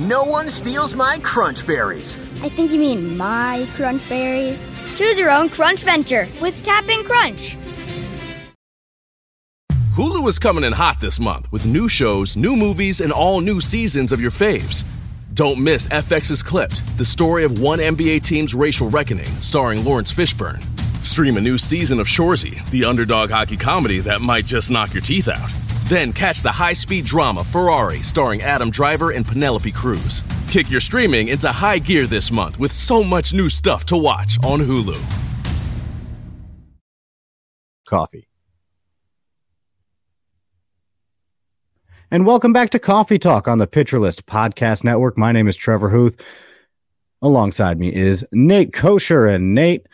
No one steals my crunch berries. I think you mean my crunch berries. Choose your own crunch venture with Cap'n Crunch. Hulu is coming in hot this month with new shows, new movies, and all new seasons of your faves. Don't miss FX's Clipped, the story of one NBA team's racial reckoning, starring Lawrence Fishburne. Stream a new season of Shoresy, the underdog hockey comedy that might just knock your teeth out. Then catch the high-speed drama Ferrari, starring Adam Driver and Penelope Cruz. Kick your streaming into high gear this month with so much new stuff to watch on Hulu. Coffee. And welcome back to Coffee Talk on the Pitcher List Podcast Network. My name is Trevor Huth. Alongside me is Nate Kosher. And Nate,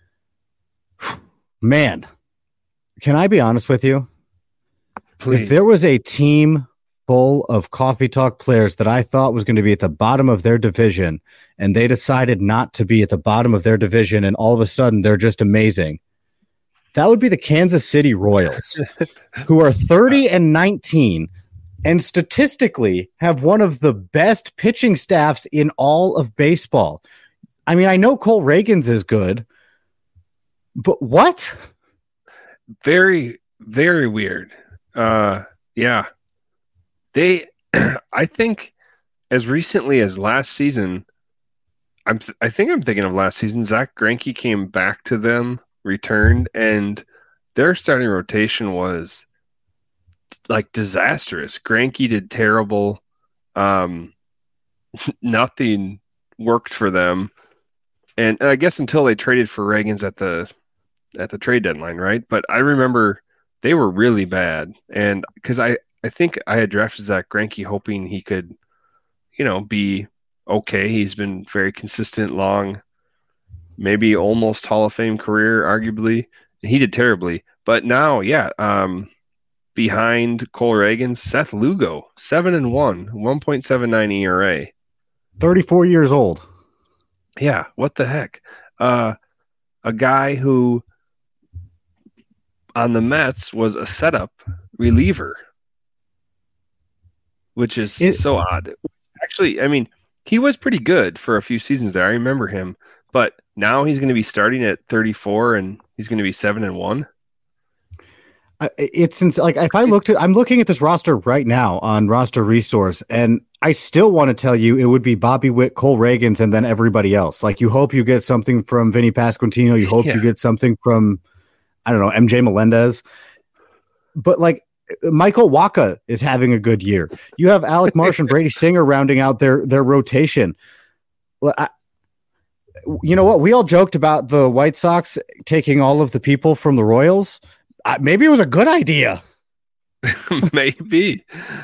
man, can I be honest with you? Please. If there was a team full of Coffee Talk players that I thought was going to be at the bottom of their division, and they decided not to be at the bottom of their division, and all of a sudden they're just amazing, that would be the Kansas City Royals, who are 30-19. And statistically have one of the best pitching staffs in all of baseball. I mean, I know Cole Reagans is good, but what? Very, very weird. Yeah. They, I think as recently as last season, I think I'm thinking of last season, Zach Greinke came back to them, returned, and their starting rotation was like disastrous. Greinke did terrible. Nothing worked for them, and I guess until they traded for Reagans at the trade deadline, right? But I remember they were really bad, and because I think I had drafted Zach Greinke hoping he could, be okay. He's been very consistent, long, maybe almost Hall of Fame career, arguably. He did terribly, but now, behind Cole Reagans, Seth Lugo, 7-1, 1.79 ERA. 34 years old. Yeah, what the heck? A guy who on the Mets was a setup reliever, which is so odd. Actually, I mean, he was pretty good for a few seasons there. I remember him, but now he's going to be starting at 34 and he's going to be 7-1. It's like if I'm looking at this roster right now on Roster Resource, and I still want to tell you it would be Bobby Witt, Cole Reagans, and then everybody else. Like you hope you get something from Vinny Pasquantino, you hope you get something from, I don't know, MJ Melendez, but like Michael Wacha is having a good year. You have Alec Marsh and Brady Singer rounding out their rotation. Well, you know what? We all joked about the White Sox taking all of the people from the Royals. Maybe it was a good idea. Maybe.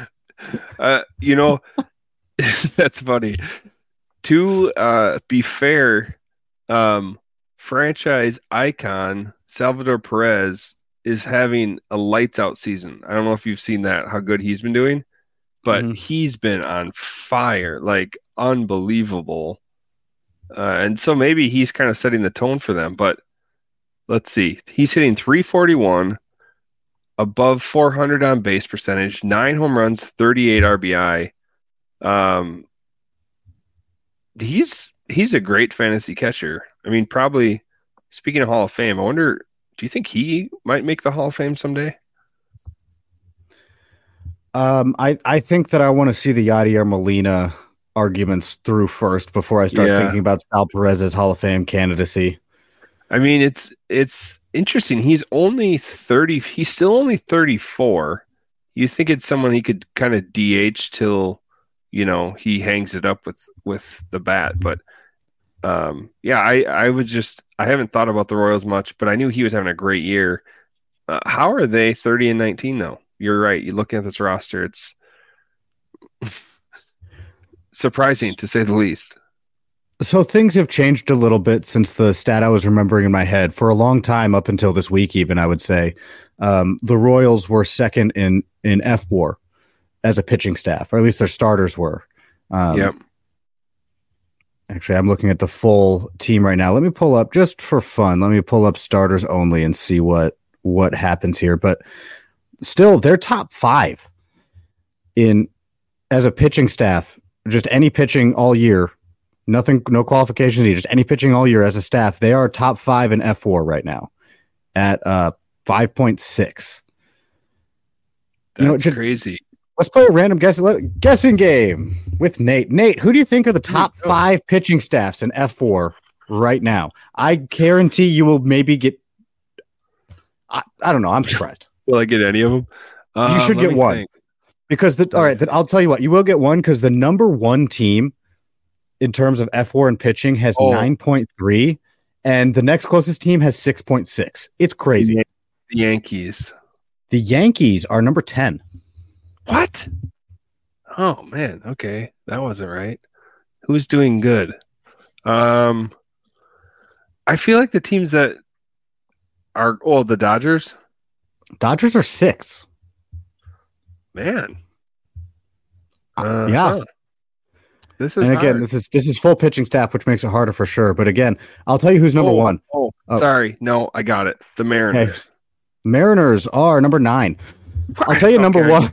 That's funny. To be fair, franchise icon Salvador Perez is having a lights out season. I don't know if you've seen that, how good he's been doing, but he's been on fire, like unbelievable. And so maybe he's kind of setting the tone for them, but let's see. He's hitting 341, above 400 on base percentage, 9 home runs, 38 RBI. He's a great fantasy catcher. I mean, probably speaking of Hall of Fame, I wonder, do you think he might make the Hall of Fame someday? I think that I want to see the Yadier Molina arguments through first before I start thinking about Sal Perez's Hall of Fame candidacy. I mean, it's interesting. He's only 30. He's still only 34. You think it's someone he could kind of DH till, he hangs it up with the bat. But I haven't thought about the Royals much, but I knew he was having a great year. How are they 30-19 though? You're right. You look at this roster, it's surprising to say the least. So things have changed a little bit since the stat I was remembering in my head. For a long time, up until this week even, I would say, the Royals were second in FWAR as a pitching staff, or at least their starters were. Yep. Actually, I'm looking at the full team right now. Let me pull up, just for fun, starters only and see what happens here. But still, they're top 5 as a pitching staff just any pitching all year. Nothing, no qualifications needed. Just any pitching all year as a staff. They are top 5 in F4 right now at 5.6. That's crazy. Let's play a random guessing game with Nate. Nate, who do you think are the top 5 pitching staffs in F4 right now? I guarantee you will maybe get. I don't know. I'm surprised. Will I get any of them? You should get one. Think. Because all right, then I'll tell you what, you will get one because the number 1 team in terms of F4 and pitching has 9.3, and the next closest team has 6.6. It's crazy. The Yankees. The Yankees are number 10. What? Oh man, okay, that wasn't right. Who's doing good? I feel like the teams that are the Dodgers. Dodgers are 6. Man. Yeah. Huh. This is again, hard. this is full pitching staff, which makes it harder for sure. But again, I'll tell you who's number 1. Sorry. No, I got it. The Mariners. Okay. Mariners are number 9. I'll tell you number 1.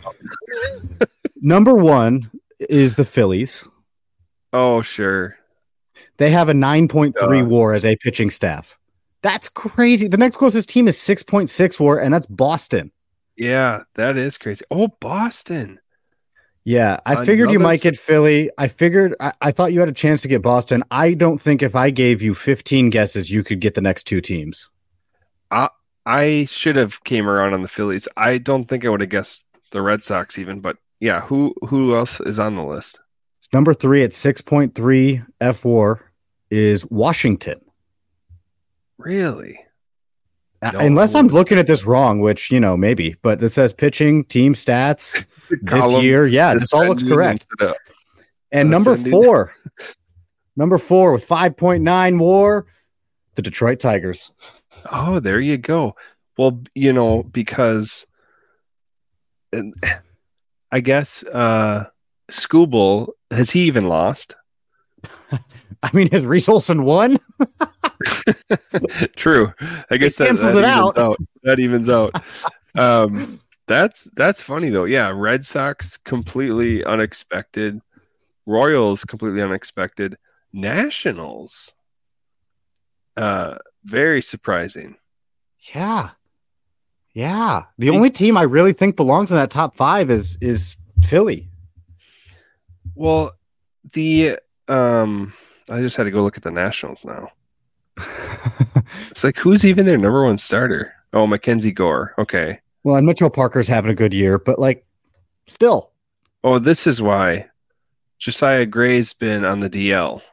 Number 1 is the Phillies. Oh, sure. They have a 9.3 WAR as a pitching staff. That's crazy. The next closest team is 6.6 WAR, and that's Boston. Yeah, that is crazy. Oh, Boston. Yeah, I figured you might get Philly. I thought you had a chance to get Boston. I don't think if I gave you 15 guesses, you could get the next 2 teams. I should have came around on the Phillies. I don't think I would have guessed the Red Sox even, but yeah, who else is on the list? It's number 3 at 6.3 F4 is Washington. Really? Unless I'm looking at this wrong, which, maybe, but it says pitching, team stats this year. Yeah, this all looks correct. And number 4 with 5.9 WAR, the Detroit Tigers. Oh, there you go. Well, because I guess Skubal, has he even lost? I mean, has Reese Olson won? True. I guess that evens out. That evens out. That's funny though. Yeah, Red Sox completely unexpected. Royals completely unexpected. Nationals, very surprising. Yeah. The only team I really think belongs in that top 5 is Philly. Well, I just had to go look at the Nationals now. It's like, who's even their number 1 starter? Oh, Mackenzie Gore. Okay. Well, and Mitchell Parker's having a good year, but still. Oh, this is why Josiah Gray's been on the DL.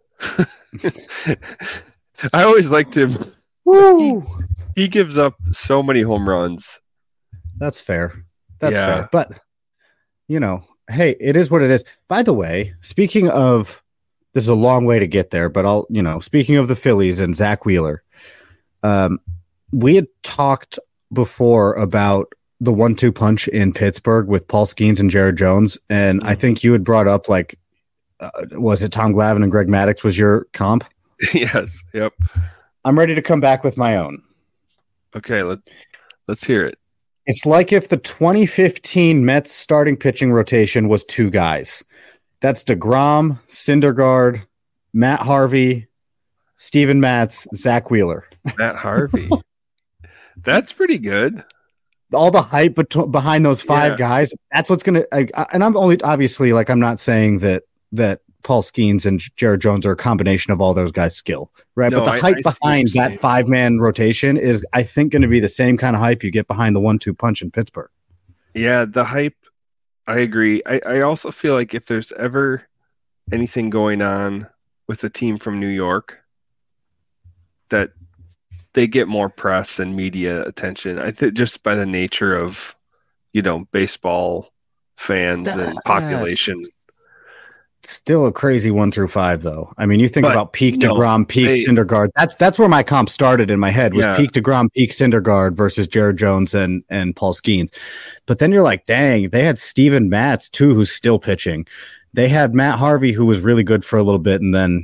I always liked him. Woo! He gives up so many home runs. That's fair. Fair. But, hey, it is what it is. By the way, speaking of, this is a long way to get there, but speaking of the Phillies and Zach Wheeler, we had talked before about the 1-2 punch in Pittsburgh with Paul Skeens and Jared Jones. And I think you had brought up, was it Tom Glavine and Greg Maddux was your comp? Yes. Yep. I'm ready to come back with my own. Okay. Let's hear it. It's like if the 2015 Mets starting pitching rotation was 2 guys. That's DeGrom, Syndergaard, Matt Harvey, Steven Matz, Zach Wheeler. Matt Harvey. That's pretty good. All the hype behind those 5 guys. That's what's going to, and I'm only obviously I'm not saying that Paul Skeens and Jared Jones are a combination of all those guys' skill, right? No, but the hype behind that 5-man rotation is, I think, going to be the same kind of hype you get behind the 1-2 punch in Pittsburgh. Yeah, the hype. I agree. I also feel like if there's ever anything going on with a team from New York, that they get more press and media attention. I think just by the nature of, baseball fans and population. Still a crazy 1 through 5, though. I mean, you think about peak DeGrom, peak Syndergaard. That's where my comp started in my head was peak DeGrom, peak Syndergaard versus Jared Jones and Paul Skeens. But then you're like, dang, they had Steven Matz too, who's still pitching. They had Matt Harvey, who was really good for a little bit, and then,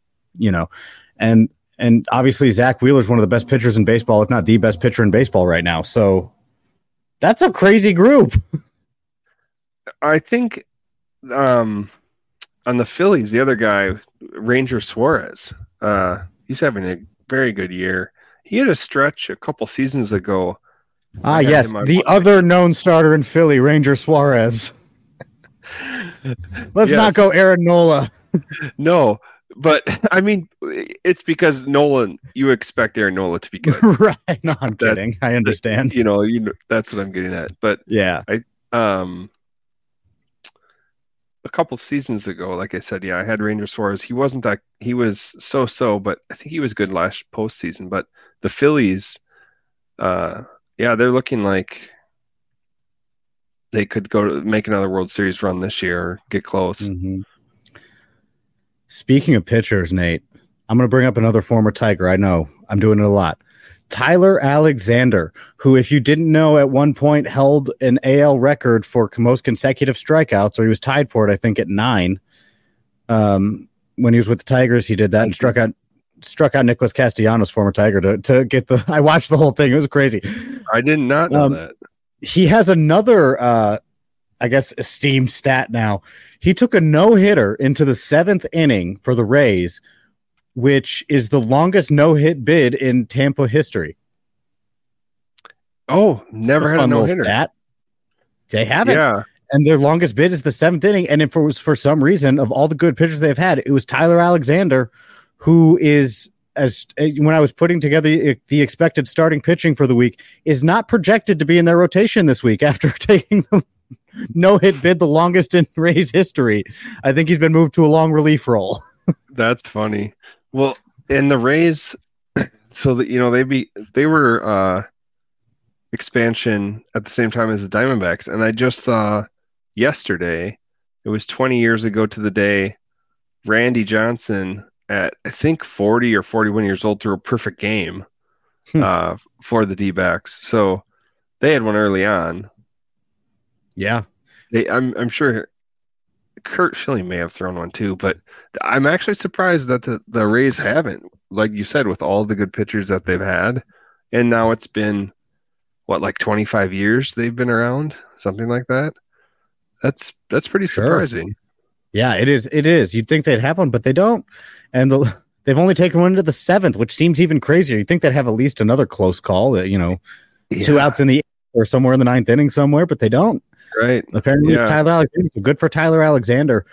and obviously Zach Wheeler is one of the best pitchers in baseball, if not the best pitcher in baseball right now. So that's a crazy group. I think on the Phillies, the other guy, Ranger Suarez, he's having a very good year. He had a stretch a couple seasons ago. Yes, the other known starter in Philly, Ranger Suarez. Let's not go Aaron Nola. No, but I mean, it's because Nolan. You expect Aaron Nola to be good, right? No, I'm kidding. I understand. You know, that's what I'm getting at. But yeah, a couple seasons ago, like I said, I had Ranger Suarez. He was so, but I think he was good last postseason. But the Phillies, they're looking like they could go to make another World Series run this year or get close. Mm-hmm. Speaking of pitchers, Nate, I'm going to bring up another former Tiger. I know I'm doing it a lot. Tyler Alexander, who, if you didn't know, at one point held an AL record for most consecutive strikeouts, or he was tied for it, I think, at 9. When he was with the Tigers, he did that and struck out Nicholas Castellanos, former Tiger, to get the. I watched the whole thing; it was crazy. I did not know that. He has another, I guess, esteemed stat now. He took a no-hitter into the 7th inning for the Rays, which is the longest no-hit bid in Tampa history. Oh, never had a no-hitter. Stat. They haven't. Yeah. And their longest bid is the 7th inning. And if it was for some reason, of all the good pitchers they've had, it was Tyler Alexander, who is, when I was putting together the expected starting pitching for the week, is not projected to be in their rotation this week after taking the no-hit bid, the longest in Rays history. I think he's been moved to a long relief role. That's funny. Well, in the Rays, so that they were expansion at the same time as the Diamondbacks, and I just saw yesterday, it was 20 years ago to the day, Randy Johnson at I think 40 or 41 years old threw a perfect game for the D-backs. So they had one early on. Yeah, I'm sure Kurt Schilling may have thrown one too, but I'm actually surprised that the Rays haven't, like you said, with all the good pitchers that they've had. And now it's been, like 25 years they've been around, something like that. That's pretty surprising. Sure. Yeah, it is. It is. You'd think they'd have one, but they don't. And they've only taken one into the 7th, which seems even crazier. You'd think they'd have at least another close call, 2 outs in the 8th or somewhere in the 9th inning somewhere, but they don't. Right. Apparently, Tyler Alexander, good for Tyler Alexander.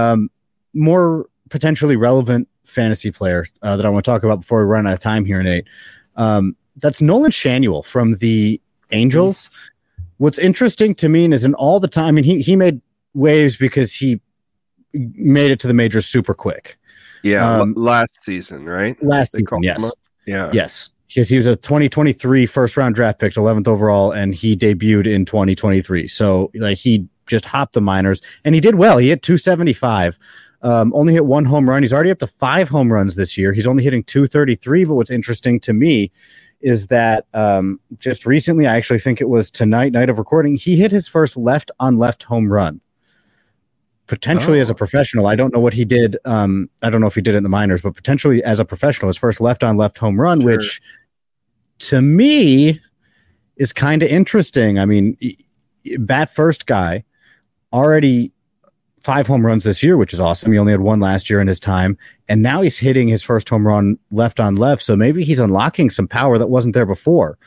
More potentially relevant fantasy player that I want to talk about before we run out of time here, Nate. That's Nolan Schanuel from the Angels. What's interesting to me is in all the time, he made waves because he made it to the majors super quick. Yeah, last season, right? Last season, yes. Yeah. Yes. Because he was a 2023 first-round draft pick, 11th overall, and he debuted in 2023. So he just hopped the minors, and he did well. He hit 275, only hit 1 home run. He's already up to 5 home runs this year. He's only hitting 233, but what's interesting to me is that just recently, I actually think it was night of recording, he hit his first left-on-left home run, potentially as a professional. I don't know what he did. I don't know if he did it in the minors, but potentially as a professional, his first left-on-left home run, sure. Which to me is kind of interesting. I mean, bat first guy, already 5 home runs this year, which is awesome. He only had 1 last year in his time, and now he's hitting his first home run left on left. So maybe he's unlocking some power that wasn't there before.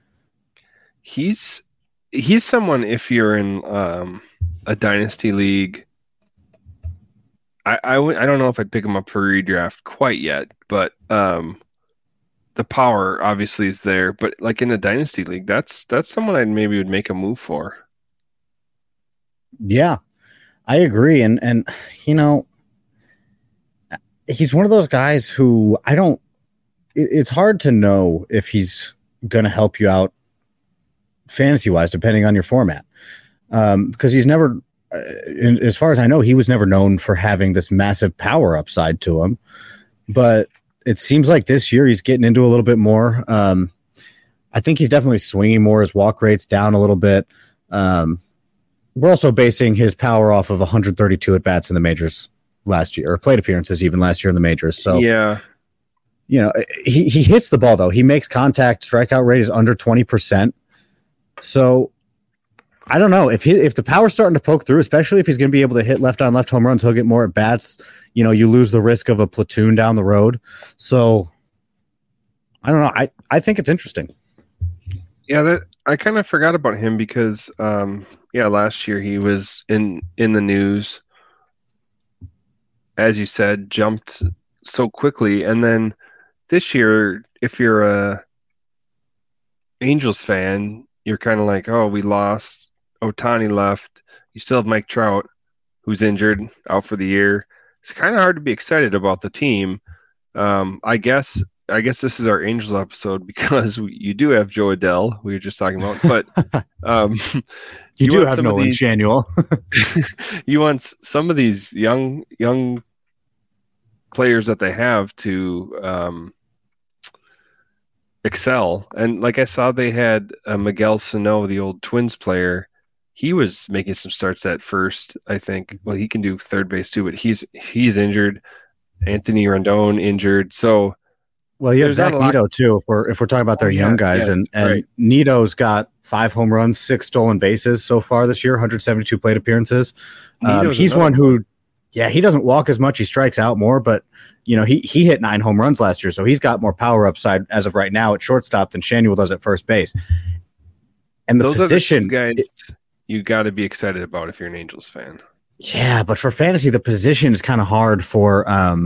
He's someone, if you're in a dynasty league, I don't know if I'd pick him up for redraft quite yet, but the power obviously is there. But like in a dynasty league, that's someone I maybe would make a move for. Yeah, I agree. And he's one of those guys who it's hard to know if he's going to help you out fantasy wise, depending on your format. Because he's never, as far as I know, he was never known for having this massive power upside to him, but it seems like this year he's getting into a little bit more. I think he's definitely swinging more. His walk rate's down a little bit. We're also basing his power off of 132 at-bats in the majors last year, or plate appearances even last year in the majors. So, yeah, he hits the ball, though. He makes contact. Strikeout rate is under 20%. So I don't know if the power's starting to poke through, especially if he's going to be able to hit left on left home runs, he'll get more at bats. You lose the risk of a platoon down the road. So I don't know. I think it's interesting. Yeah, I kind of forgot about him because, last year he was in the news, as you said, jumped so quickly, and then this year, if you're a Angels fan, you're kind of like, oh, we lost. Ohtani left. You still have Mike Trout, who's injured, out for the year. It's kind of hard to be excited about the team. I guess this is our Angels episode because you do have Joe Adell, we were just talking about, but you do have Nolan Shanuel. You want some of these young players that they have to excel. And like I saw, they had Miguel Sano, the old Twins player. He was making some starts at first, I think. Well, he can do third base too, but he's injured. Anthony Rendon injured. So, well, you have Zach Neto too. If we're talking about their young guys, and right. Neto's got 5 home runs, 6 stolen bases so far this year, 172 plate appearances. He's one who, he doesn't walk as much. He strikes out more, but he hit 9 home runs last year, so he's got more power upside as of right now at shortstop than Shanuel does at first base. And the position, are the guys you got to be excited about if you're an Angels fan. Yeah, but for fantasy, the position is kind of hard for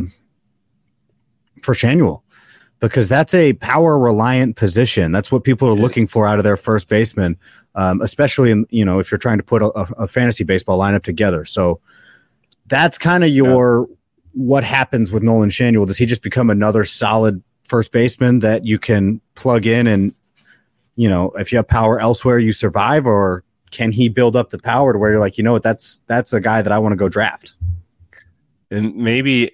Shanuel because that's a power reliant position. That's what people are looking for out of their first baseman, especially in if you're trying to put a fantasy baseball lineup together. So that's kind of what happens with Nolan Shanuel. Does he just become another solid first baseman that you can plug in and if you have power elsewhere, you survive, or can he build up the power to where you're like, that's a guy that I want to go draft? And maybe,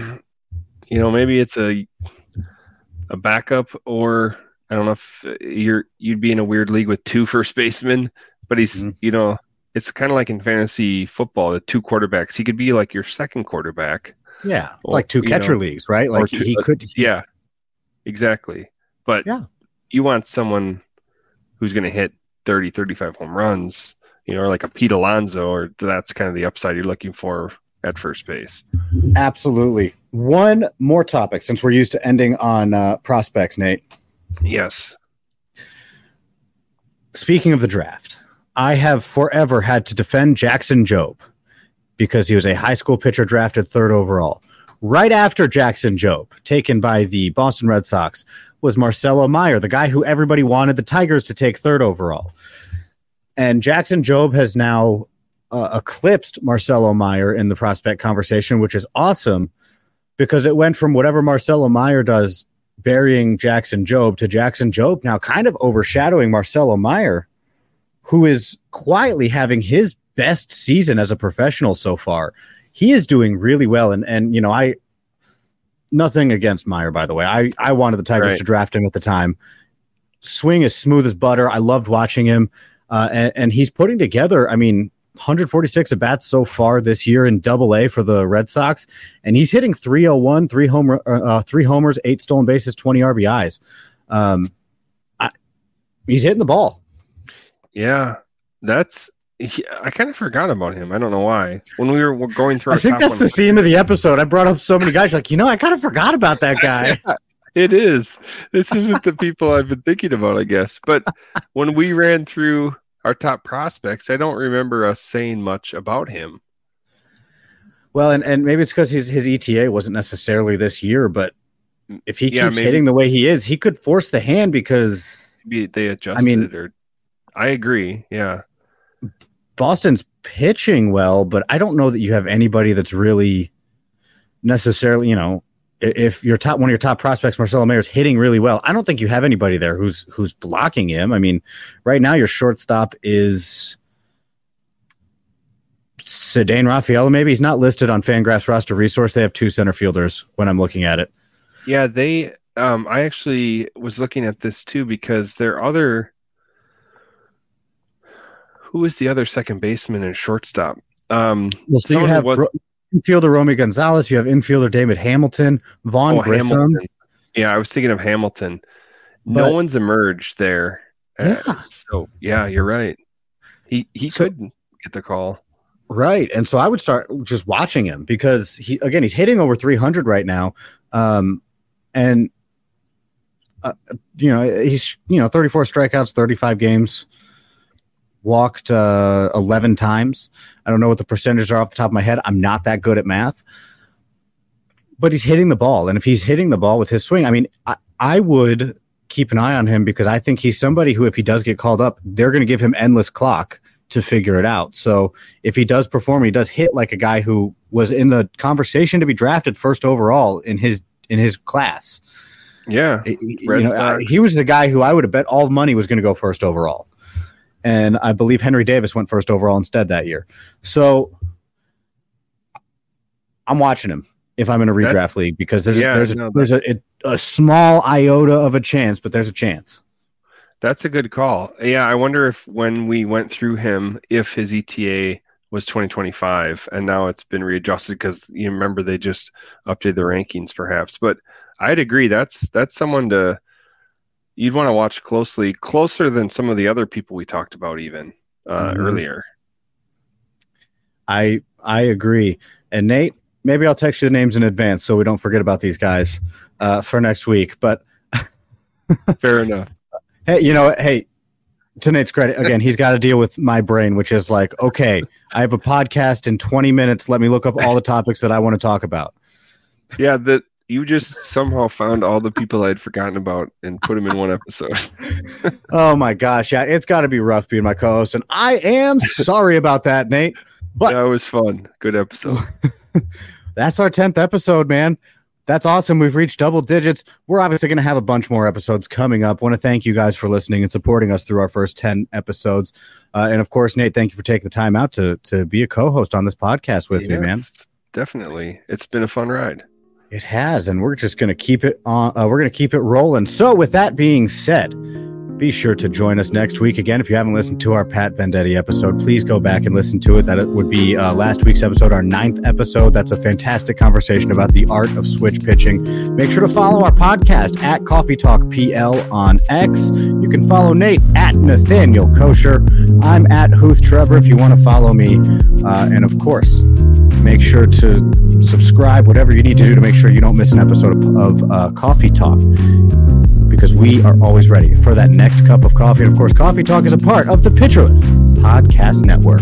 maybe it's a backup, or I don't know if you'd be in a weird league with 2 first basemen, but he's, it's kind of like in fantasy football, the 2 quarterbacks. He could be like your second quarterback. Yeah. Like 2 catcher leagues, right? Like he could. Yeah, exactly. But you want someone who's going to hit 30, 35 home runs, or like a Pete Alonso, or that's kind of the upside you're looking for at first base. Absolutely. One more topic, since we're used to ending on prospects, Nate. Yes. Speaking of the draft, I have forever had to defend Jackson Jobe because he was a high school pitcher drafted 3rd overall. Right after Jackson Jobe, taken by the Boston Red Sox, was Marcelo Meyer, the guy who everybody wanted the Tigers to take 3rd overall. And Jackson Jobe has now eclipsed Marcelo Meyer in the prospect conversation, which is awesome because it went from whatever Marcelo Meyer does burying Jackson Jobe to Jackson Jobe now kind of overshadowing Marcelo Meyer, who is quietly having his best season as a professional so far. He is doing really well. And I nothing against Meyer, by the way. I wanted the Tigers to draft him at the time. Swing is smooth as butter. I loved watching him. And he's putting together, 146 at bats so far this year in Double-A for the Red Sox. And he's hitting 301, 3 homers, 8 stolen bases, 20 RBIs. He's hitting the ball. Yeah, I kind of forgot about him. I don't know why. When we were going through, I think that's the theme of the episode. I brought up so many guys like, I kind of forgot about that guy. Yeah, it is. This isn't the people I've been thinking about, I guess. But when we ran through our top prospects, I don't remember us saying much about him. Well, and maybe it's because his ETA wasn't necessarily this year, but if he keeps hitting the way he is, he could force the hand because maybe they adjusted it. Or I agree. Yeah. Boston's pitching well, but I don't know that you have anybody that's really necessarily, if one of your top prospects, Marcelo Mayer, is hitting really well, I don't think you have anybody there who's blocking him. Right now your shortstop is Ceddanne Rafaela. Maybe he's not listed on Fangraphs roster resource. They have 2 center fielders when I'm looking at it. Yeah, they. I actually was looking at this too because their other. Who is the other second baseman and shortstop? So you have infielder Romy Gonzalez. You have infielder David Hamilton, Vaughn Grissom. Hamilton. Yeah, I was thinking of Hamilton. No one's emerged there. So, yeah, you're right. He could get the call. Right. And so I would start just watching him because he's hitting over 300 right now. And he's 34 strikeouts, 35 games, walked 11 times. I don't know what the percentages are off the top of my head. I'm not that good at math, but he's hitting the ball. And if he's hitting the ball with his swing, I mean, I would keep an eye on him because I think he's somebody who, if he does get called up, they're going to give him endless clock to figure it out. So if he does perform, he does hit like a guy who was in the conversation to be drafted first overall in his class. Yeah. He was the guy who I would have bet all money was going to go first overall. And I believe Henry Davis went first overall instead that year. So I'm watching him if I'm in a redraft league because there's a small iota of a chance, but there's a chance. That's a good call. Yeah, I wonder if when we went through him, if his ETA was 2025 and now it's been readjusted because you remember they just updated the rankings perhaps. But I'd agree that's someone you'd want to watch closer than some of the other people we talked about even earlier. I agree. And Nate, maybe I'll text you the names in advance so we don't forget about these guys for next week. But fair enough. Hey, to Nate's credit, again, he's got to deal with my brain, which is like, okay, I have a podcast in 20 minutes. Let me look up all the topics that I want to talk about. Yeah, you just somehow found all the people I'd forgotten about and put them in one episode. Oh my gosh. Yeah, it's got to be rough being my co-host. And I am sorry about that, Nate. But that was fun. Good episode. That's our 10th episode, man. That's awesome. We've reached double digits. We're obviously going to have a bunch more episodes coming up. I want to thank you guys for listening and supporting us through our first 10 episodes. And of course, Nate, thank you for taking the time out to be a co-host on this podcast with me, man. Definitely. It's been a fun ride. It has, and we're just going to keep it on. We're going to keep it rolling. So with that being said, be sure to join us next week. Again, if you haven't listened to our Pat Venditti episode, please go back and listen to it. That would be last week's episode, our 9th episode. That's a fantastic conversation about the art of switch pitching. Make sure to follow our podcast at Coffee Talk PL on X. You can follow Nate at Nathaniel Kosher. I'm at Huth Trevor if you want to follow me. And of course, make sure to subscribe, whatever you need to do to make sure you don't miss an episode of Coffee Talk, because we are always ready for that next cup of coffee. And of course, Coffee Talk is a part of the Pitcherless Podcast Network.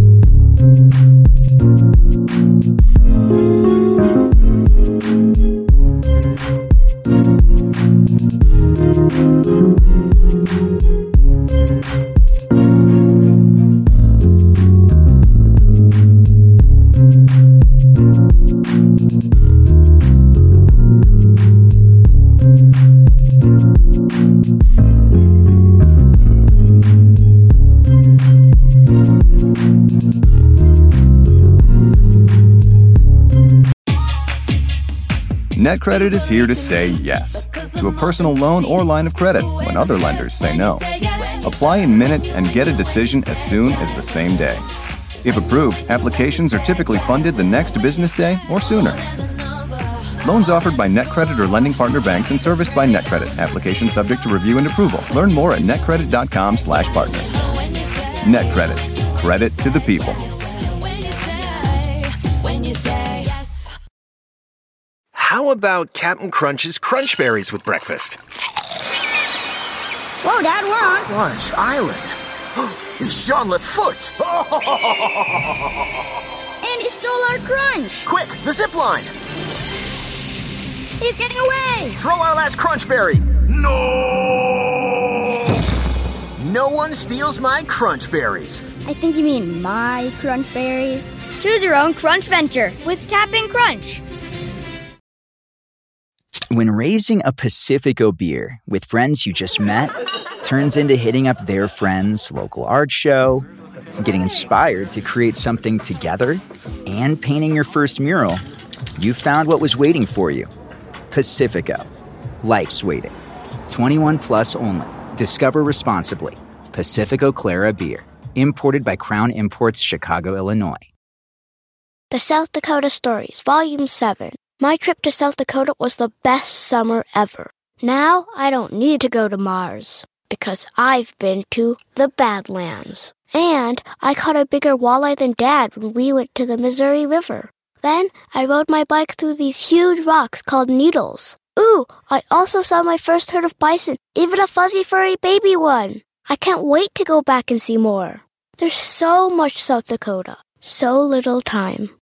NetCredit is here to say yes to a personal loan or line of credit when other lenders say no. Apply in minutes and get a decision as soon as the same day. If approved, applications are typically funded the next business day or sooner. Loans offered by NetCredit or lending partner banks and serviced by NetCredit. Application subject to review and approval. Learn more at netcredit.com/partner. NetCredit. Credit to the people. How about Captain Crunch's Crunch Berries with breakfast? Whoa, Dad, we're on Crunch Island. It's Jean Lefoot. And he stole our crunch. Quick, the zip line. He's getting away. Throw our last Crunch Berry. No! No one steals my Crunch Berries. I think you mean my Crunch Berries. Choose your own Crunch venture with Cap'n Crunch. When raising a Pacifico beer with friends you just met turns into hitting up their friend's local art show, getting inspired to create something together, and painting your first mural, you found what was waiting for you. Pacifico. Life's waiting. 21 plus only. Discover responsibly. Pacifico Clara Beer. Imported by Crown Imports, Chicago, Illinois. The South Dakota Stories, Volume 7. My trip to South Dakota was the best summer ever. Now I don't need to go to Mars, because I've been to the Badlands. And I caught a bigger walleye than Dad when we went to the Missouri River. Then I rode my bike through these huge rocks called needles. Ooh, I also saw my first herd of bison, even a fuzzy furry baby one. I can't wait to go back and see more. There's so much South Dakota, so little time.